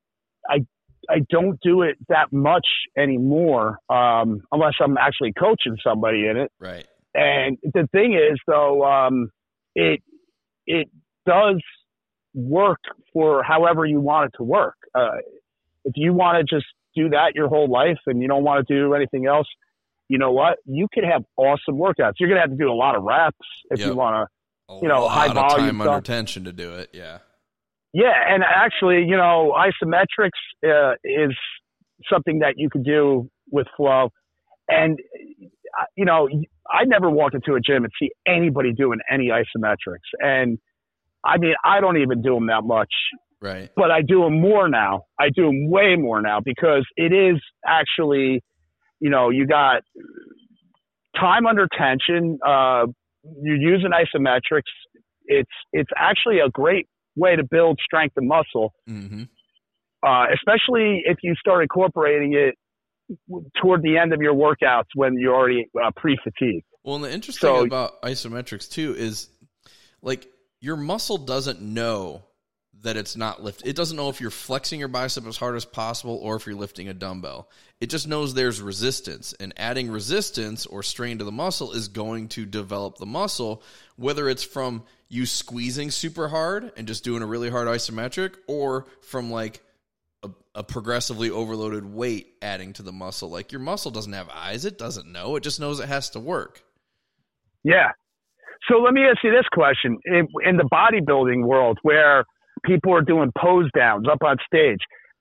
I I don't do it that much anymore, um, unless I'm actually coaching somebody in it. right. And the thing is, though, um, it it does work for however you want it to work. Uh, if you want to just do that your whole life and you don't want to do anything else, you know what? You can have awesome workouts. You're going to have to do a lot of reps if Yep. you want A You know, lot high of volume time stuff. under tension to do it. Yeah. to. Yeah, and actually, you know, isometrics uh, is something that you could do with flow. And, uh, you know, I never walk into a gym and see anybody doing any isometrics. And, I mean, I don't even do them that much. Right. But I do them more now. I do them way more now because it is actually, you know, you got time under tension. Uh, you're using isometrics. it's it's actually a great way to build strength and muscle, mm-hmm. uh, especially if you start incorporating it toward the end of your workouts when you're already uh, pre-fatigued. Well, and the interesting so, about isometrics too is like your muscle doesn't know that it's not lift. It doesn't know if you're flexing your bicep as hard as possible or if you're lifting a dumbbell. It just knows there's resistance, and adding resistance or strain to the muscle is going to develop the muscle, whether it's from you squeezing super hard and just doing a really hard isometric, or from like a, a progressively overloaded weight adding to the muscle. Like your muscle doesn't have eyes. It doesn't know. It just knows it has to work. Yeah. So let me ask you this question. In, in the bodybuilding world where people are doing pose downs up on stage,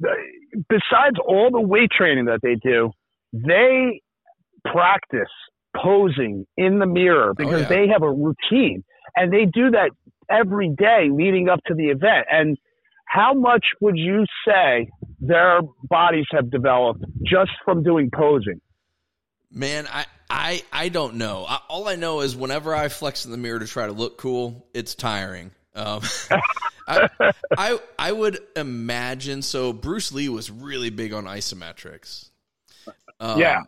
besides all the weight training that they do, they practice posing in the mirror because oh, yeah. they have a routine, and they do that every day leading up to the event. And how much would you say their bodies have developed just from doing posing? Man, I, I, I don't know. I, all I know is whenever I flex in the mirror to try to look cool, it's tiring. Um, I, I I would imagine. So Bruce Lee was really big on isometrics. Um, yeah,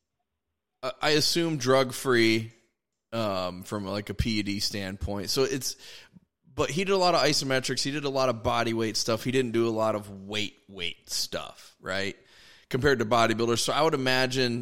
I, I assume drug free, um, from like a P E D standpoint. So it's, but he did a lot of isometrics. He did a lot of body weight stuff. He didn't do a lot of weight weight stuff, right? Compared to bodybuilders. So I would imagine,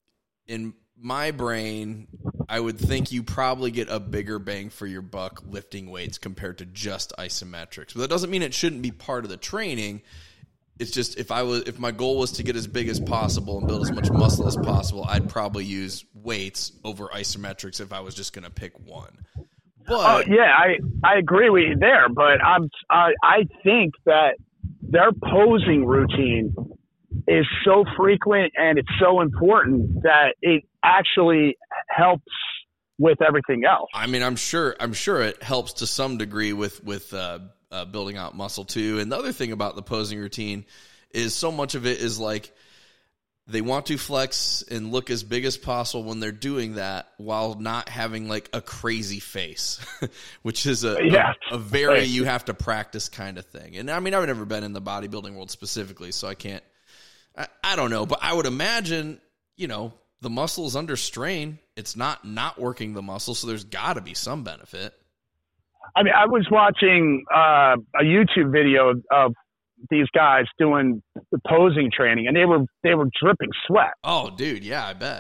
in my brain, I would think you probably get a bigger bang for your buck lifting weights compared to just isometrics. But that doesn't mean it shouldn't be part of the training. It's just if I was if my goal was to get as big as possible and build as much muscle as possible, I'd probably use weights over isometrics if I was just going to pick one. But oh, yeah, I, I agree with you there, but I'm I, I think that their posing routine is so frequent and it's so important that it actually helps with everything else. I mean, I'm sure, I'm sure it helps to some degree with, with, uh, uh, building out muscle too. And the other thing about the posing routine is so much of it is like, they want to flex and look as big as possible when they're doing that while not having like a crazy face, which is a, yeah. a, a very, you have to practice kind of thing. And I mean, I've never been in the bodybuilding world specifically, so I can't, I, I don't know, but I would imagine, you know, the muscle is under strain. It's not not working the muscle, so there's got to be some benefit. I mean, I was watching uh, a YouTube video of these guys doing the posing training, and they were they were dripping sweat. Oh, dude, yeah, I bet.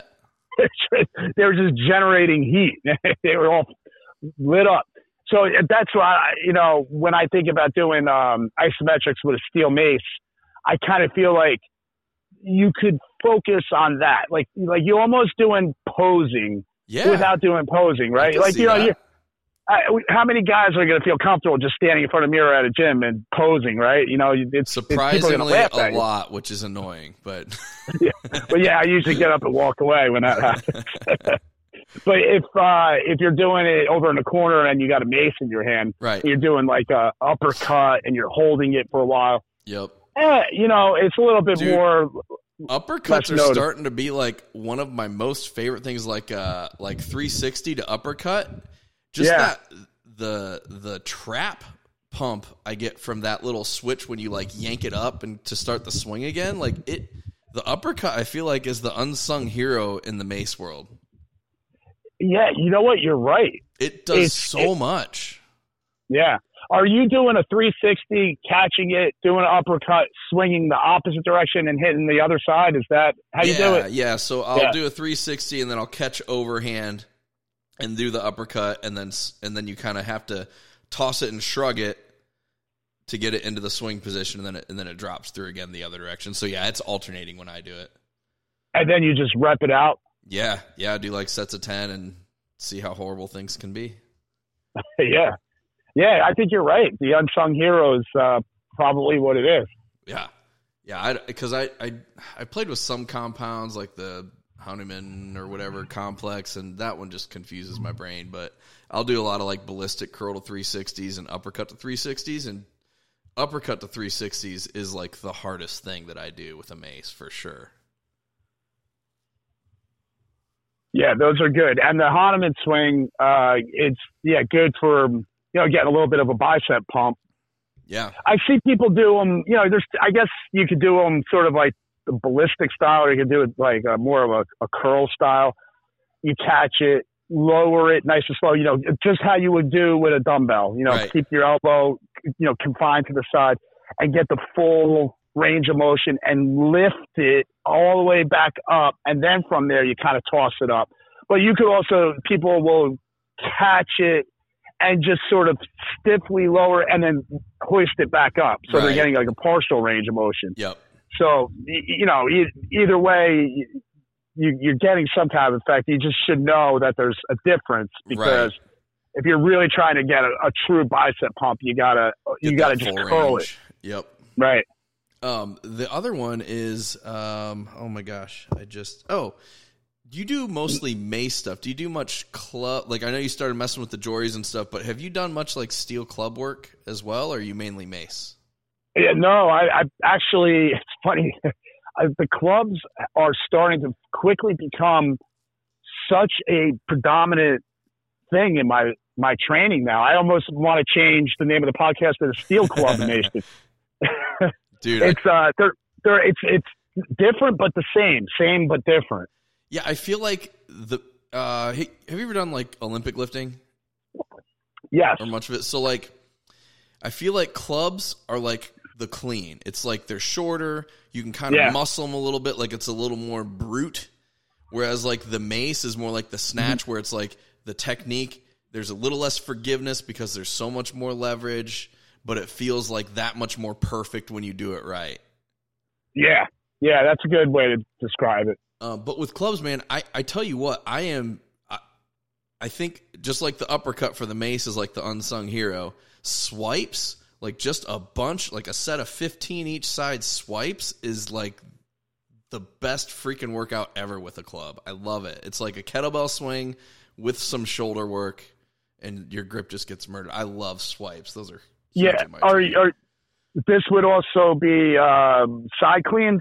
They were just generating heat. They were all lit up. So that's why, you know, when I think about doing um, isometrics with a steel mace, I kind of feel like you could focus on that. Like, like you're almost doing posing yeah. without doing posing, right? Like, you know, you, I, how many guys are going to feel comfortable just standing in front of a mirror at a gym and posing, right? You know, it's surprisingly it's a lot, which is annoying, but yeah. But yeah, I usually get up and walk away when that happens. But if uh, if you're doing it over in the corner and you got a mace in your hand, right? You're doing like a uppercut and you're holding it for a while. Yep. Eh, you know, it's a little bit Dude, more. Uppercuts are noticed. starting to be like one of my most favorite things, like uh, like three sixty to uppercut. Just yeah. that the the trap pump I get from that little switch when you like yank it up and to start the swing again. Like it, the uppercut I feel like is the unsung hero in the mace world. Yeah, you know what? You're right. It does it's, so it, much. Yeah. Are you doing a three sixty, catching it, doing an uppercut, swinging the opposite direction and hitting the other side? Is that how you yeah, do it? Yeah, so I'll yeah. do a three sixty and then I'll catch overhand and do the uppercut, and then and then you kind of have to toss it and shrug it to get it into the swing position, and then it, and then it drops through again the other direction. So, yeah, it's alternating when I do it. And then you just rep it out? Yeah, yeah, I do like sets of ten and see how horrible things can be. yeah. Yeah, I think you're right. The unsung hero is uh, probably what it is. Yeah. Yeah, because I, I, I, I played with some compounds like the Hahnemann or whatever complex, and that one just confuses my brain. But I'll do a lot of like ballistic curl to three sixties and uppercut to three sixties, and uppercut to three sixties is like the hardest thing that I do with a mace for sure. Yeah, those are good. And the Hahnemann swing, uh, it's, yeah, good for, you you know, getting a little bit of a bicep pump. Yeah. I see people do them, you know, there's, I guess you could do them sort of like the ballistic style, or you could do it like a, more of a, a curl style. You catch it, lower it nice and slow, you know, just how you would do with a dumbbell, you know, right. keep your elbow, you know, confined to the side and get the full range of motion and lift it all the way back up. And then from there, you kind of toss it up. But you could also, people will catch it and just sort of stiffly lower and then hoist it back up. So right. they're getting like a partial range of motion. Yep. So, you know, either way, you, you're getting some kind of effect. You just should know that there's a difference, because right. if you're really trying to get a, a true bicep pump, you gotta, get you gotta just curl range. it. Yep. Right. Um, the other one is, um, oh my gosh, I just, oh, you do mostly mace stuff. Do you do much club? Like, I know you started messing with the Jories and stuff, but have you done much like steel club work as well? Or are you mainly mace? Yeah, no, I, I actually, it's funny. The clubs are starting to quickly become such a predominant thing in my, my training now. I almost want to change the name of the podcast to the Steel Club Nation. Dude, it's, I, uh, they're, they're, it's, it's different, but the same, same, but different. Yeah, I feel like the uh, hey, have you ever done like Olympic lifting? Yes. Or much of it. So like, I feel like clubs are like the clean. It's like they're shorter. You can kind of yeah. muscle them a little bit. Like it's a little more brute. Whereas like the mace is more like the snatch, mm-hmm. where it's like the technique. There's a little less forgiveness because there's so much more leverage, but it feels like that much more perfect when you do it right. Yeah. Yeah, that's a good way to describe it. Uh, but with clubs, man, I, I tell you what, I am, I, I think just like the uppercut for the mace is like the unsung hero. Swipes, like just a bunch, like a set of fifteen each side swipes is like the best freaking workout ever with a club. I love it. It's like a kettlebell swing with some shoulder work, and your grip just gets murdered. I love swipes. Those are yeah. Are, are this would also be um, side cleans?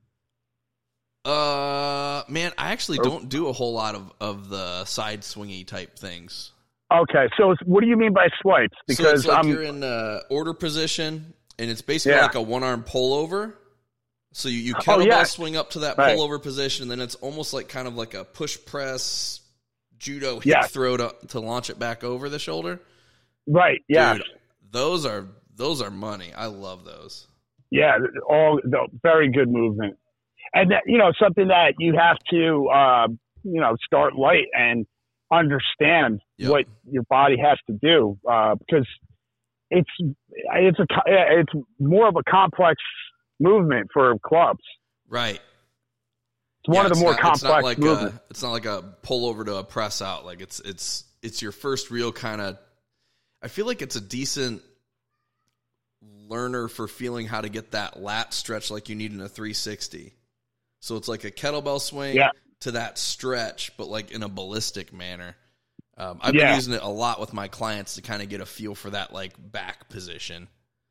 Uh, man, I actually don't do a whole lot of, of the side swingy type things. Okay, so it's, what do you mean by swipes? Because so it's like I'm, you're in uh, order position, and it's basically yeah. like a one-arm pullover. So you, you kettlebell oh, yeah. swing up to that right. pullover position, and then it's almost like kind of like a push press judo hip yeah. throw to, to launch it back over the shoulder. Right, yeah. Dude, those are those are money. I love those. Yeah, all the, very good movement. And, that, you know, something that you have to, uh, you know, start light and understand yep. what your body has to do, uh, because it's it's a it's more of a complex movement for clubs. Right. It's one yeah, of the more not, complex it's not like movements. A, it's not like a pull over to a press out. Like it's it's it's your first real kind of. I feel like it's a decent learner for feeling how to get that lat stretch like you need in a three sixty. So it's like a kettlebell swing yeah. to that stretch, but like in a ballistic manner. Um, I've yeah. been using it a lot with my clients to kind of get a feel for that like back position.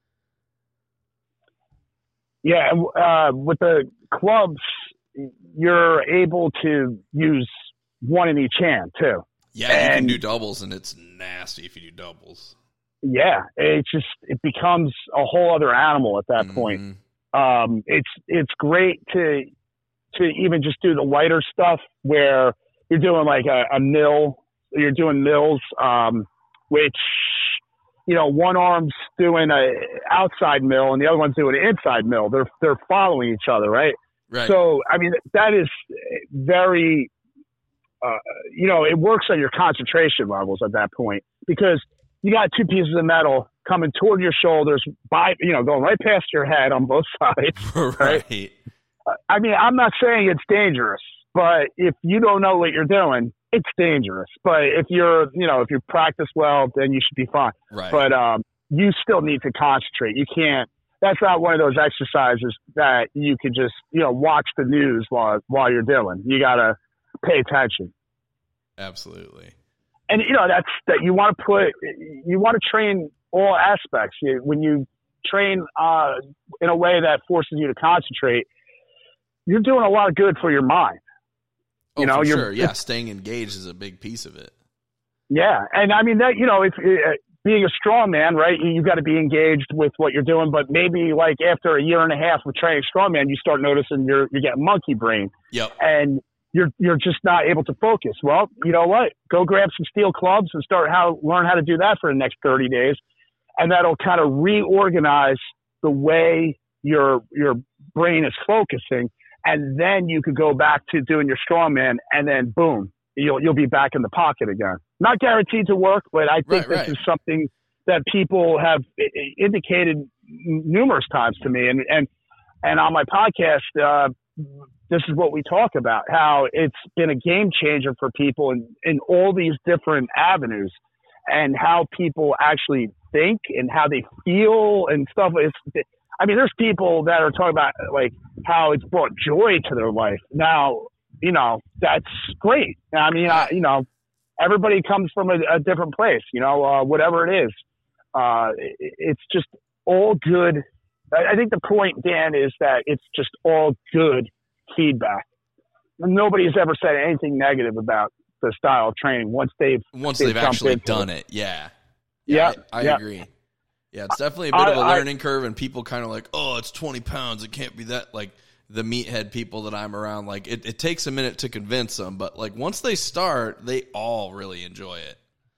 Yeah, uh, with the clubs, you're able to use one in each hand too. Yeah, and, you can do doubles, and it's nasty if you do doubles. Yeah, it's just it becomes a whole other animal at that mm-hmm. point. Um, it's it's great to. to even just do the lighter stuff where you're doing like a, a mill, you're doing mills, um, which, you know, one arm's doing a outside mill and the other one's doing an inside mill. They're, they're following each other. Right. Right. So, I mean, that is very, uh, you know, it works on your concentration levels at that point, because you got two pieces of metal coming toward your shoulders by, you know, going right past your head on both sides. Right. right? I mean, I'm not saying it's dangerous, but if you don't know what you're doing, it's dangerous. But if you're, you know, if you practice well, then you should be fine. Right. But um, you still need to concentrate. You can't, that's not one of those exercises that you could just, you know, watch the news while, while you're doing. You got to pay attention. Absolutely. And, you know, that's, that you want to put, you want to train all aspects. You, when you train uh, in a way that forces you to concentrate, you're doing a lot of good for your mind. Oh, you know, for you're, sure. Yeah, staying engaged is a big piece of it. Yeah, and I mean that. You know, if uh, being a strongman, right? You, you got to be engaged with what you're doing. But maybe like after a year and a half of training strongman, you start noticing you're you're getting monkey brain. Yep. And you're you're just not able to focus. Well, you know what? Go grab some steel clubs and start how learn how to do that for the next thirty days, and that'll kind of reorganize the way your your brain is focusing, and then you could go back to doing your strongman, and then boom, you'll you'll be back in the pocket again. Not guaranteed to work, but I think right, this right. is something that people have indicated numerous times to me, and and and on my podcast. Uh, This is what we talk about, how it's been a game changer for people in, in all these different avenues, and how people actually think and how they feel and stuff. It's, I mean, there's people that are talking about like how it's brought joy to their life. Now, you know, that's great. I mean, I, you know, everybody comes from a, a different place, you know, uh, whatever it is. Uh, it, it's just all good. I, I think the point, Dan, is that it's just all good feedback. Nobody's ever said anything negative about the style of training once they've once they've, they've actually done it. it. Yeah, yeah, I, I yeah. agree. Yeah, it's definitely a bit I, of a I, learning curve, and people kind of like, oh, it's twenty pounds. It can't be that. Like the meathead people that I'm around, like it, it takes a minute to convince them, but like once they start, they all really enjoy it.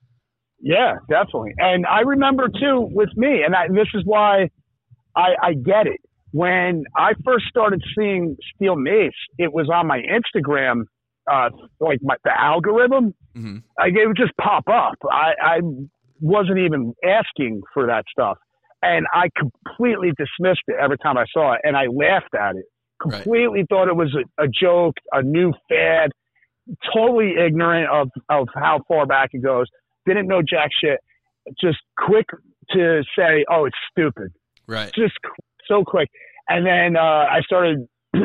Yeah, definitely. And I remember too with me, and I, this is why I, I get it. When I first started seeing steel mace, it was on my Instagram, uh, like my, the algorithm. Mm-hmm. Like it would just pop up. I, I wasn't even asking for that stuff. And I completely dismissed it every time I saw it. And I laughed at it. Completely right. Thought it was a, a joke, a new fad, totally ignorant of, of how far back it goes. Didn't know jack shit. Just quick to say, oh, it's stupid. Right. Just so quick. And then uh, I started,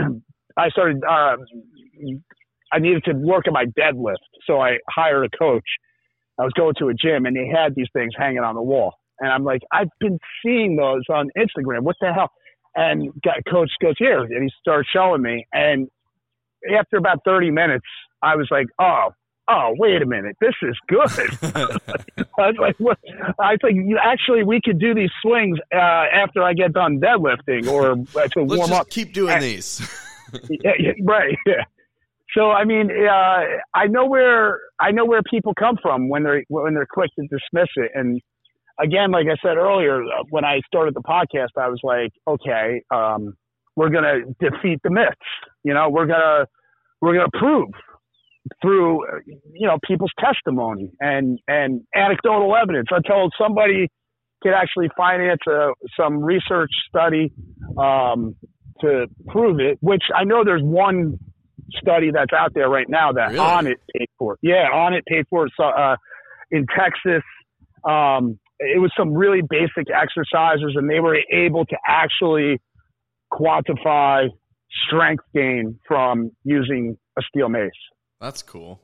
I started, uh, I needed to work on my deadlift. So I hired a coach. I was going to a gym and they had these things hanging on the wall. And I'm like, I've been seeing those on Instagram. What the hell? And got, coach goes, here. And he started showing me. And after about thirty minutes, I was like, oh, oh, wait a minute. This is good. I was like, what? I think you actually, we could do these swings uh, after I get done deadlifting or to Let's warm just up. keep doing and, these. yeah, yeah, right. Yeah. So, I mean, uh, I know where, I know where people come from when they're, when they're quick to dismiss it. And again, like I said earlier, when I started the podcast, I was like, okay, um, we're going to defeat the myths. You know, we're going to, we're going to prove through, you know, people's testimony and, and anecdotal evidence until somebody could actually finance a, some research study um, to prove it, which I know there's one study that's out there right now that really? On It paid for. Yeah, On It paid for it. So, uh, in Texas, um, it was some really basic exercises and they were able to actually quantify strength gain from using a steel mace. That's cool.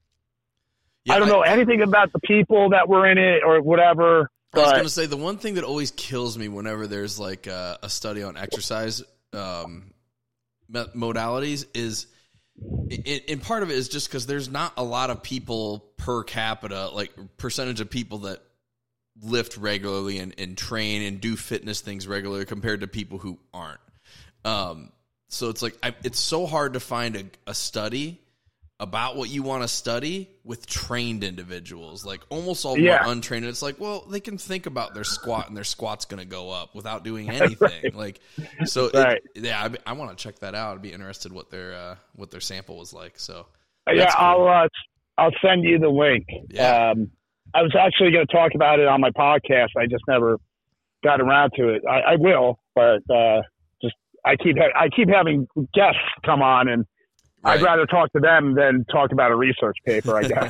Yeah, I don't know I, anything about the people that were in it or whatever. I was going to say the one thing that always kills me whenever there's like a, a study on exercise um, modalities is, it, and part of it is just because there's not a lot of people per capita, like percentage of people that lift regularly and, and train and do fitness things regularly compared to people who aren't. Um, so it's like, I, it's so hard to find a, a study about what you want to study with trained individuals. Like almost all yeah. are untrained. It's like, well, they can think about their squat and their squat's going to go up without doing anything. right. Like, so right. it, yeah, I, I want to check that out. I'd be interested what their, uh, what their sample was like. So yeah, cool. I'll, uh, I'll send you the link. Yeah. Um, I was actually going to talk about it on my podcast. I just never got around to it. I, I will, but, uh, just, I keep, ha- I keep having guests come on and, right. I'd rather talk to them than talk about a research paper, I guess.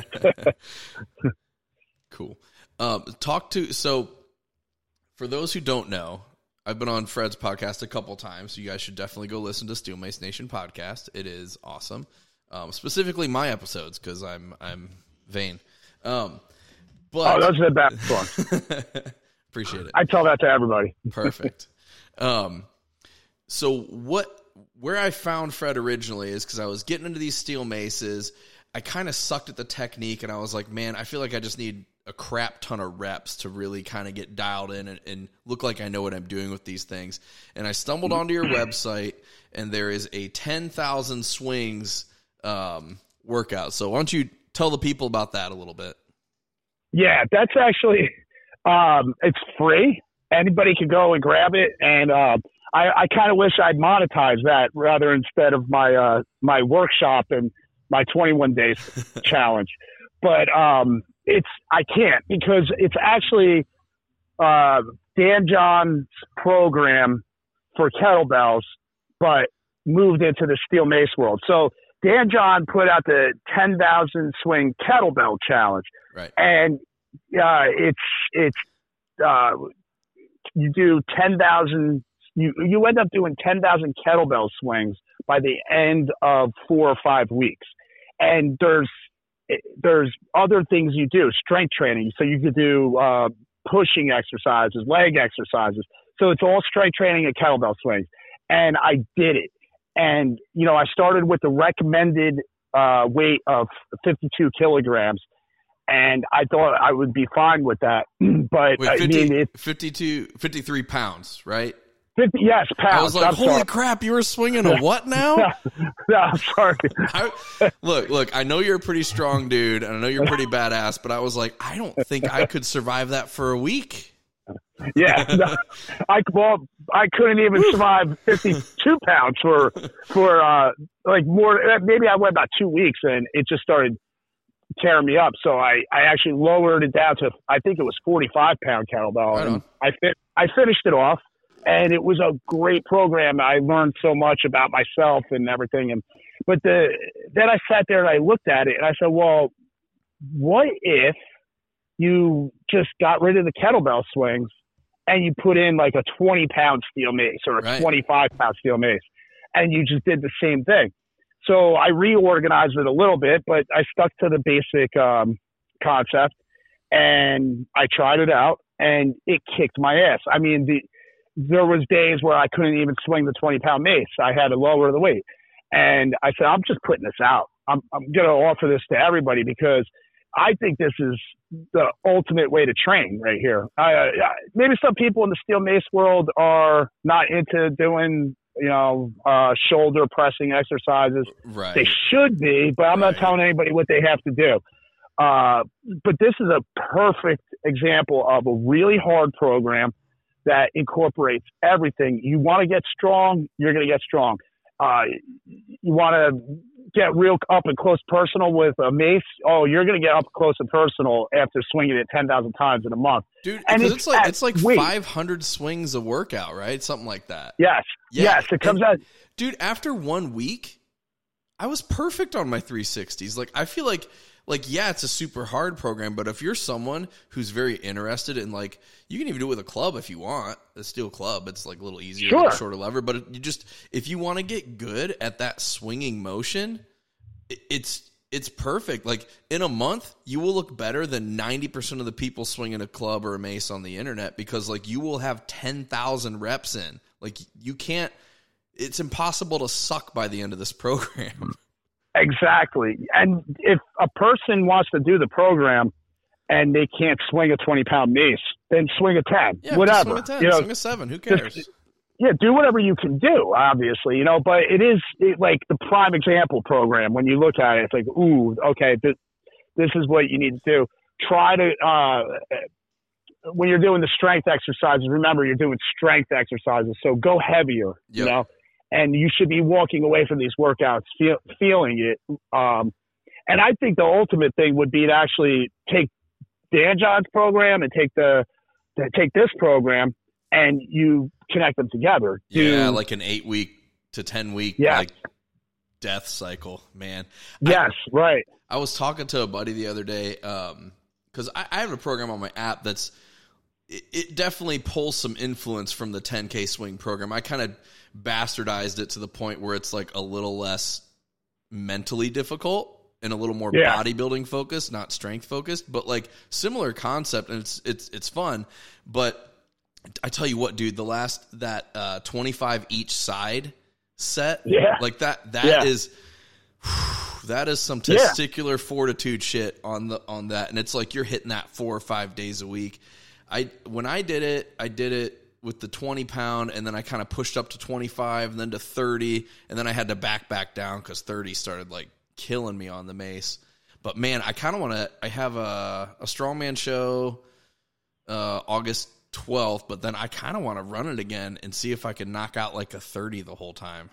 Cool. Um, talk to, so for those who don't know, I've been on Fred's podcast a couple times, so you guys should definitely go listen to Steel Mace Nation podcast. It is awesome. Um, specifically my episodes, because I'm, I'm vain. Um, but, oh, those are the best ones. Appreciate it. I tell that to everybody. Perfect. Um, so what, where I found Fred originally is because I was getting into these steel maces. I kind of sucked at the technique, and I was like, man, I feel like I just need a crap ton of reps to really kind of get dialed in and, and look like I know what I'm doing with these things. And I stumbled onto your website, and there is a ten thousand swings um, workout. So why don't you tell the people about that a little bit? Yeah, that's actually, um, it's free. Anybody can go and grab it. And uh, I, I kind of wish I'd monetize that rather instead of my uh, my workshop and my twenty-one days challenge. But um, it's I can't because it's actually uh, Dan John's program for kettlebells, but moved into the steel mace world. So Dan John put out the ten thousand swing kettlebell challenge. Right. And uh, it's it's uh, you do ten thousand. You you end up doing ten thousand kettlebell swings by the end of four or five weeks. And there's there's other things you do, strength training. So you could do uh, pushing exercises, leg exercises. So it's all strength training and kettlebell swings. And I did it. And you know, I started with the recommended uh, weight of fifty-two kilograms. And I thought I would be fine with that. But Wait, fifty, I mean, it's fifty-two, fifty-three pounds, right? fifty, yes, pounds. I was like, I'm holy sorry. crap, you were swinging a what now? no, no, I'm sorry. I, look, look, I know you're a pretty strong dude, and I know you're pretty badass, but I was like, I don't think I could survive that for a week. Yeah, no, I well, I couldn't even survive fifty-two pounds for for uh, like more. Maybe I went about two weeks, and it just started tearing me up. So I, I actually lowered it down to I think it was forty-five pound kettlebell, Right and on. I fi- I finished it off, and it was a great program. I learned so much about myself and everything. And but the then I sat there and I looked at it, and I said, well, what if you just got rid of the kettlebell swings and you put in like a twenty pound steel mace or a Right. twenty-five pound steel mace, and you just did the same thing. So I reorganized it a little bit, but I stuck to the basic um, concept, and I tried it out, and it kicked my ass. I mean, the there was days where I couldn't even swing the twenty pound mace. I had to lower the weight, and I said, I'm just putting this out. I'm I'm going to offer this to everybody because I think this is the ultimate way to train right here. I, uh, maybe some people in the steel mace world are not into doing, you know, uh, shoulder pressing exercises. Right. They should be, but I'm Right. not telling anybody what they have to do. Uh, but this is a perfect example of a really hard program that incorporates everything. You want to get strong, you're going to get strong. Uh, you want to get real up and close personal with a mace. Oh, you're going to get up close and personal after swinging it ten thousand times in a month. Dude, And because it's it's like at it's like weight. five hundred swings a workout, right? Something like that. Yes. Yeah. Yes. It comes And- out. Dude, after one week, I was perfect on my three sixties. Like, I feel like, like, yeah, it's a super hard program, but if you're someone who's very interested in, like, you can even do it with a club if you want, a steel club. It's like a little easier, Sure. with a shorter lever. But you just, if you want to get good at that swinging motion, it, it's it's perfect. Like, in a month, you will look better than ninety percent of the people swinging a club or a mace on the internet because, like, you will have ten thousand reps in. Like, you can't. It's impossible to suck by the end of this program. Exactly. And if a person wants to do the program and they can't swing a twenty pound mace, then swing a ten, Yeah, whatever. swing a ten, you know, swing a seven. Who cares? yeah, do whatever you can do, obviously, you know, but it is it, like the prime example program. When you look at it, it's like, ooh, okay, this, this is what you need to do. Try to, uh, when you're doing the strength exercises, remember you're doing strength exercises. So go heavier, you Yep. know, and you should be walking away from these workouts feel, feeling it. Um, and I think the ultimate thing would be to actually take Dan John's program and take the, to take this program and you connect them together. Do, Yeah, like an eight week to ten week Yeah. like death cycle, man. yes, right. I was talking to a buddy the other day um, because I, I have a program on my app that's it, it definitely pulls some influence from the ten K swing program. I kind of bastardized it to the point where it's like a little less mentally difficult and a little more Yeah. bodybuilding focused, not strength focused, but like similar concept, and it's it's it's fun. But I tell you what, dude, the last that uh, twenty-five each side set, Yeah. like that that Yeah. is that is some Yeah. testicular fortitude shit on the on that, and it's like you're hitting that four or five days a week. I when I did it, I did it with the twenty pound, and then I kind of pushed up to twenty-five, and then to thirty, and then I had to back back down because thirty started like killing me on the mace. But man, I kind of want to. I have a a strongman show uh, August twelfth, but then I kind of want to run it again and see if I can knock out like a thirty the whole time.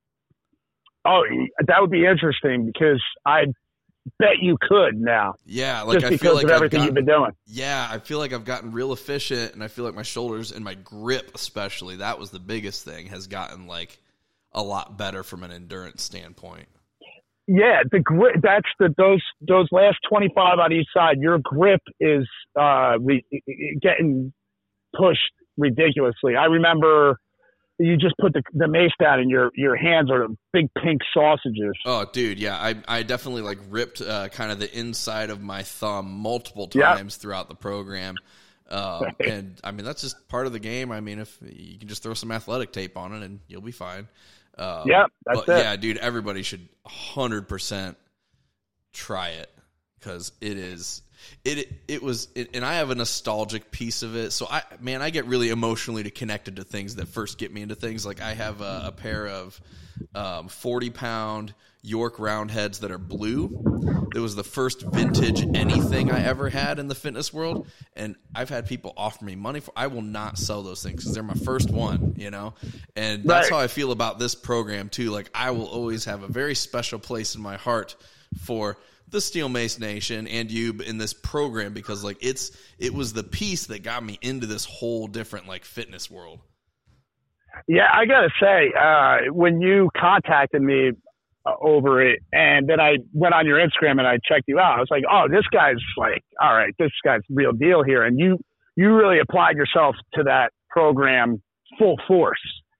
Oh, that would be interesting because I bet you could now. Yeah, like just I because feel like of everything I've you've gotten, been doing. Yeah, I feel like I've gotten real efficient, and I feel like my shoulders and my grip, especially, that was the biggest thing, has gotten like a lot better from an endurance standpoint. Yeah, the grip. That's the those those last twenty-five on each side. Your grip is uh, re, getting pushed ridiculously. I remember you just put the, the mace down, and your your hands are big pink sausages. Oh, dude, yeah, I I definitely like ripped uh, kind of the inside of my thumb multiple times yep. throughout the program. Um, and I mean, that's just part of the game. I mean, if you can just throw some athletic tape on it, and you'll be fine. Um, yeah, that's but it. Yeah, dude, everybody should one hundred percent try it because it is it it was it, and I have a nostalgic piece of it. So I man, I get really emotionally connected to things that first get me into things. Like I have a, a pair of um, forty pound York Roundheads that are blue. It was the first vintage anything I ever had in the fitness world, and I've had people offer me money for. I will not sell those things because they're my first one, you know. And that's right. how I feel about this program too. Like I will always have a very special place in my heart for the Steel Mace Nation and you in this program because like it's it was the piece that got me into this whole different like fitness world. Yeah, I gotta say, uh, when you contacted me uh, over it, and then I went on your Instagram and I checked you out, I was like, oh, this guy's like, all right, this guy's real deal here, and you you really applied yourself to that program full force,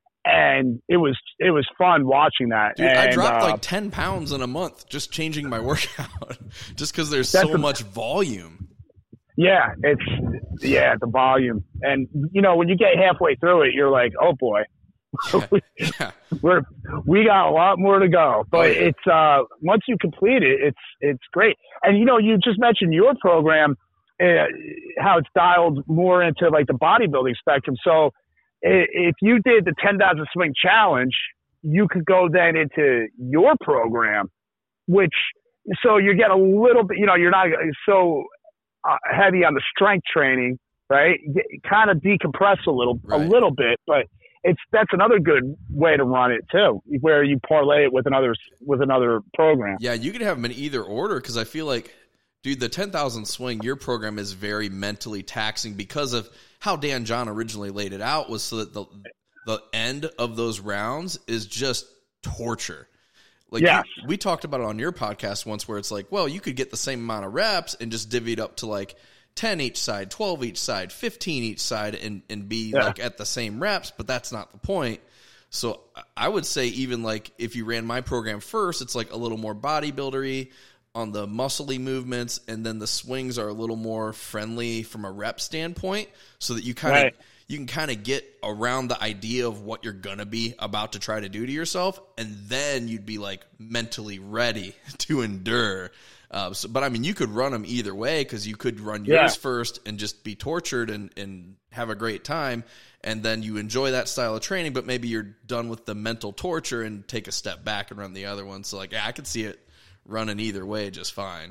and it was it was fun watching that. Dude, and, I dropped uh, like ten pounds in a month just changing my workout, just because there's That's so a- much volume. Yeah, it's yeah, the volume, and you know when you get halfway through it, you're like, oh boy, Yeah, yeah. we're we got a lot more to go. But Oh, yeah. it's uh once you complete it, it's it's great. And you know, you just mentioned your program, uh, how it's dialed more into like the bodybuilding spectrum. So i- if you did the ten thousand swing challenge, you could go then into your program, which so you get a little bit, you know, you're not so. Uh, heavy on the strength training, right? Kind of decompress a little, Right. a little bit, but it's that's another good way to run it too, where you parlay it with another with another program. Yeah, you could have them in either order because I feel like, dude, the ten thousand swing, your program is very mentally taxing because of how Dan John originally laid it out was so that the the end of those rounds is just torture. Like Yes. you, we talked about it on your podcast once where it's like, well, you could get the same amount of reps and just divvy it up to like ten each side, twelve each side, fifteen each side and, and be Yeah. like at the same reps, but that's not the point. So I would say even like if you ran my program first, it's like a little more bodybuildery on the muscly movements, and then the swings are a little more friendly from a rep standpoint so that you kind of Right. you can kind of get around the idea of what you're going to be about to try to do to yourself, and then you'd be like mentally ready to endure. Uh, so, but I mean, you could run them either way because you could run yours Yeah. first and just be tortured and, and have a great time, and then you enjoy that style of training, but maybe you're done with the mental torture and take a step back and run the other one. So like, yeah, I could see it running either way just fine.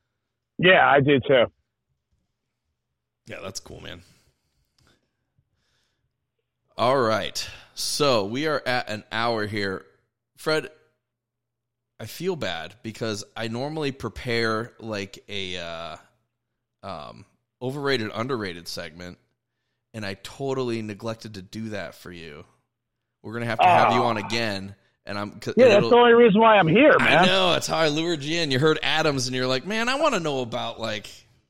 Yeah, I do too. Yeah, that's cool, man. All right. So we are at an hour here. Fred, I feel bad because I normally prepare like a uh, um, overrated, underrated segment, and I totally neglected to do that for you. We're going to have to have you Oh. on again. And I'm Yeah, that's it'll- the only reason why I'm here, man. I know, that's how I lured you in. You heard Adams, and you're like, man, I want to know about like...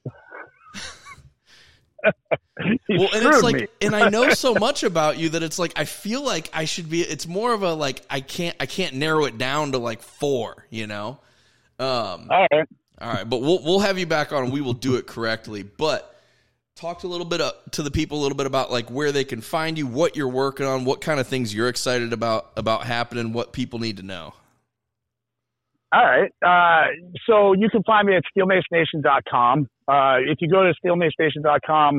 You Well, and screwed it's like, me. and I know so much about you that it's like I feel like I should be. It's more of a like I can't I can't narrow it down to like four, you know. Um, All right. all right, but we'll we'll have you back on, and we will do it correctly. But talk to a little bit uh, to the people a little bit about like where they can find you, what you're working on, what kind of things you're excited about about happening, what people need to know. All right. Uh, so you can find me at steel mace nation dot com. Uh, if you go to steel mace nation dot com,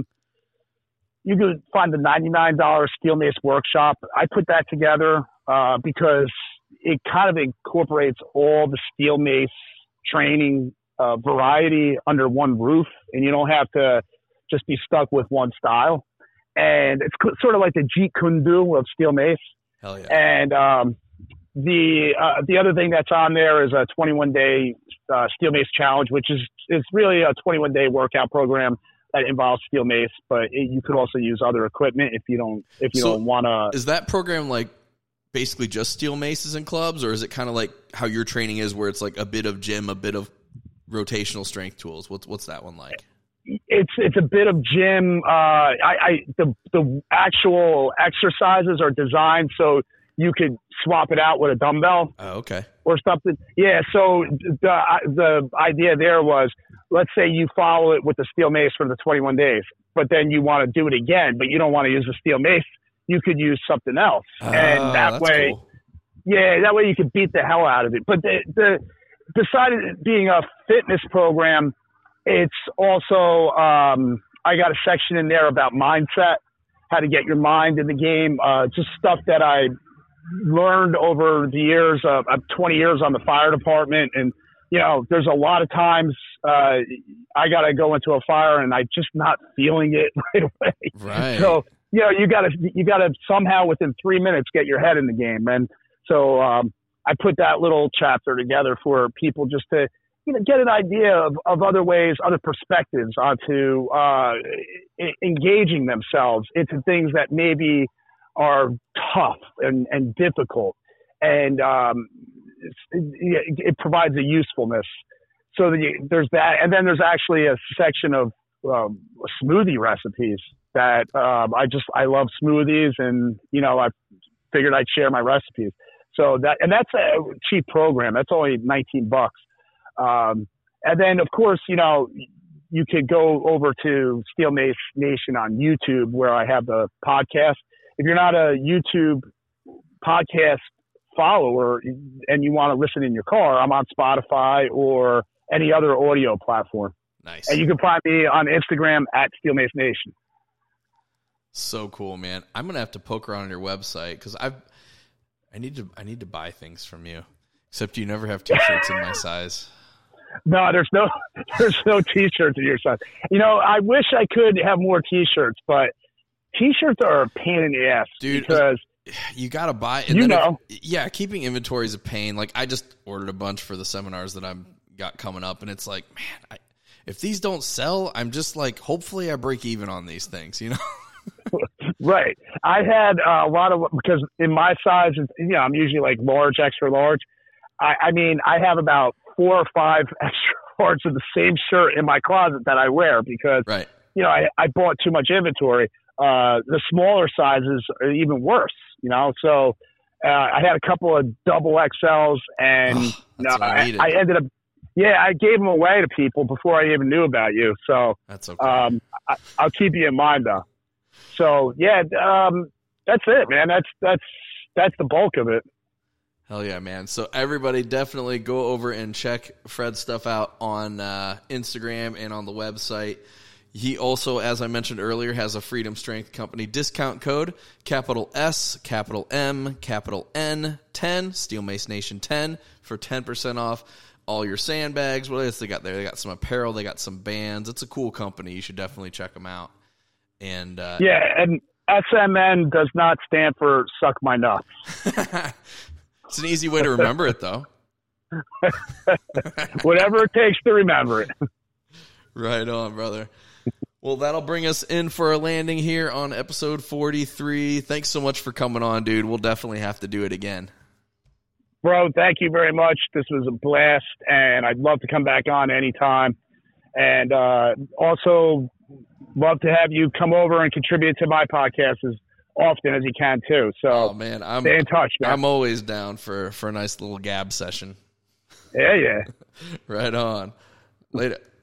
you can find the ninety-nine dollars Steel Mace Workshop. I put that together uh, because it kind of incorporates all the Steel Mace training uh, variety under one roof, and you don't have to just be stuck with one style. And it's sort of like the Jeet Kune Do of Steel Mace. Hell yeah. And um, the uh, the other thing that's on there is a twenty-one day uh, Steel Mace Challenge, which is is really a twenty-one day workout program that involves Steel Mace, but it, you could also use other equipment if you don't if you so don't want to. Is that program like basically just Steel Maces and clubs, or is it kind of like how your training is, where it's like a bit of gym, a bit of rotational strength tools? What's what's that one like? It's it's a bit of gym. Uh, I, I the the actual exercises are designed so you could swap it out with a dumbbell. Oh, okay. Or something. Yeah. So the the idea there was, let's say you follow it with the Steel Mace for the twenty-one days, but then you want to do it again, but you don't want to use the Steel Mace. You could use something else, oh, and that way, cool. yeah, that way you could beat the hell out of it. But the the besides it being a fitness program, it's also, um, I got a section in there about mindset, how to get your mind in the game, uh, just stuff that I learned over the years. Uh, I'm twenty years on the fire department, and, you know, there's a lot of times uh, I got to go into a fire and I'm just not feeling it right away. Right. So, you know, you got to you got to somehow within three minutes get your head in the game. And so um, I put that little chapter together for people just to, you know, get an idea of, of other ways, other perspectives onto uh, engaging themselves into things that maybe are tough and, and difficult. And um, it, it provides a usefulness. So that you, there's that. And then there's actually a section of um, smoothie recipes that um, I just, I love smoothies, and, you know, I figured I'd share my recipes. So that, and that's a cheap program. That's only nineteen bucks. Um, and then, of course, you know, you could go over to Steel Mace Nation on YouTube, where I have the podcast. If you're not a YouTube podcast follower and you want to listen in your car, I'm on Spotify or any other audio platform. Nice. And you can find me on Instagram at Steel Mace Nation. So cool, man. I'm going to have to poke around on your website, because I've, I need to, I need to buy things from you, except you never have t-shirts in my size. No, there's no, there's no t-shirts in your size. You know, I wish I could have more t-shirts, but t-shirts are a pain in the ass, dude. Because you got to buy. And you then know, if, yeah, keeping inventory is a pain. Like, I just ordered a bunch for the seminars that I've got coming up, and it's like, man, I, if these don't sell, I'm just like, hopefully I break even on these things, you know? Right. I had uh, a lot of, because in my size, you know, I'm usually like large, extra large. I, I mean, I have about four or five extra large of the same shirt in my closet that I wear because, right. you know, I, I bought too much inventory. Uh, the smaller sizes are even worse, you know? So uh, I had a couple of double X Ls, and oh, you know, I, I, I ended up, yeah, I gave them away to people before I even knew about you. So that's okay. Um, I, I'll keep you in mind, though. So yeah, um, that's it, man. That's that's that's the bulk of it. Hell yeah, man. So everybody definitely go over and check Fred's stuff out on uh, Instagram and on the website. He also, as I mentioned earlier, has a Freedom Strength Company discount code, capital S, capital M, capital N, ten, Steel Mace Nation ten, for ten percent off all your sandbags. What else they got there? They got some apparel. They got some bands. It's a cool company. You should definitely check them out. And uh, yeah, and S M N does not stand for suck my nuts. It's an easy way to remember it, though. Whatever it takes to remember it. Right on, brother. Well, that'll bring us in for a landing here on episode forty-three. Thanks so much for coming on, dude. We'll definitely have to do it again. Bro, thank you very much. This was a blast, and I'd love to come back on anytime. And uh, also love to have you come over and contribute to my podcast as often as you can, too. So oh, man, I'm, stay in touch, man. I'm always down for, for a nice little gab session. Yeah, yeah. Right on. Later.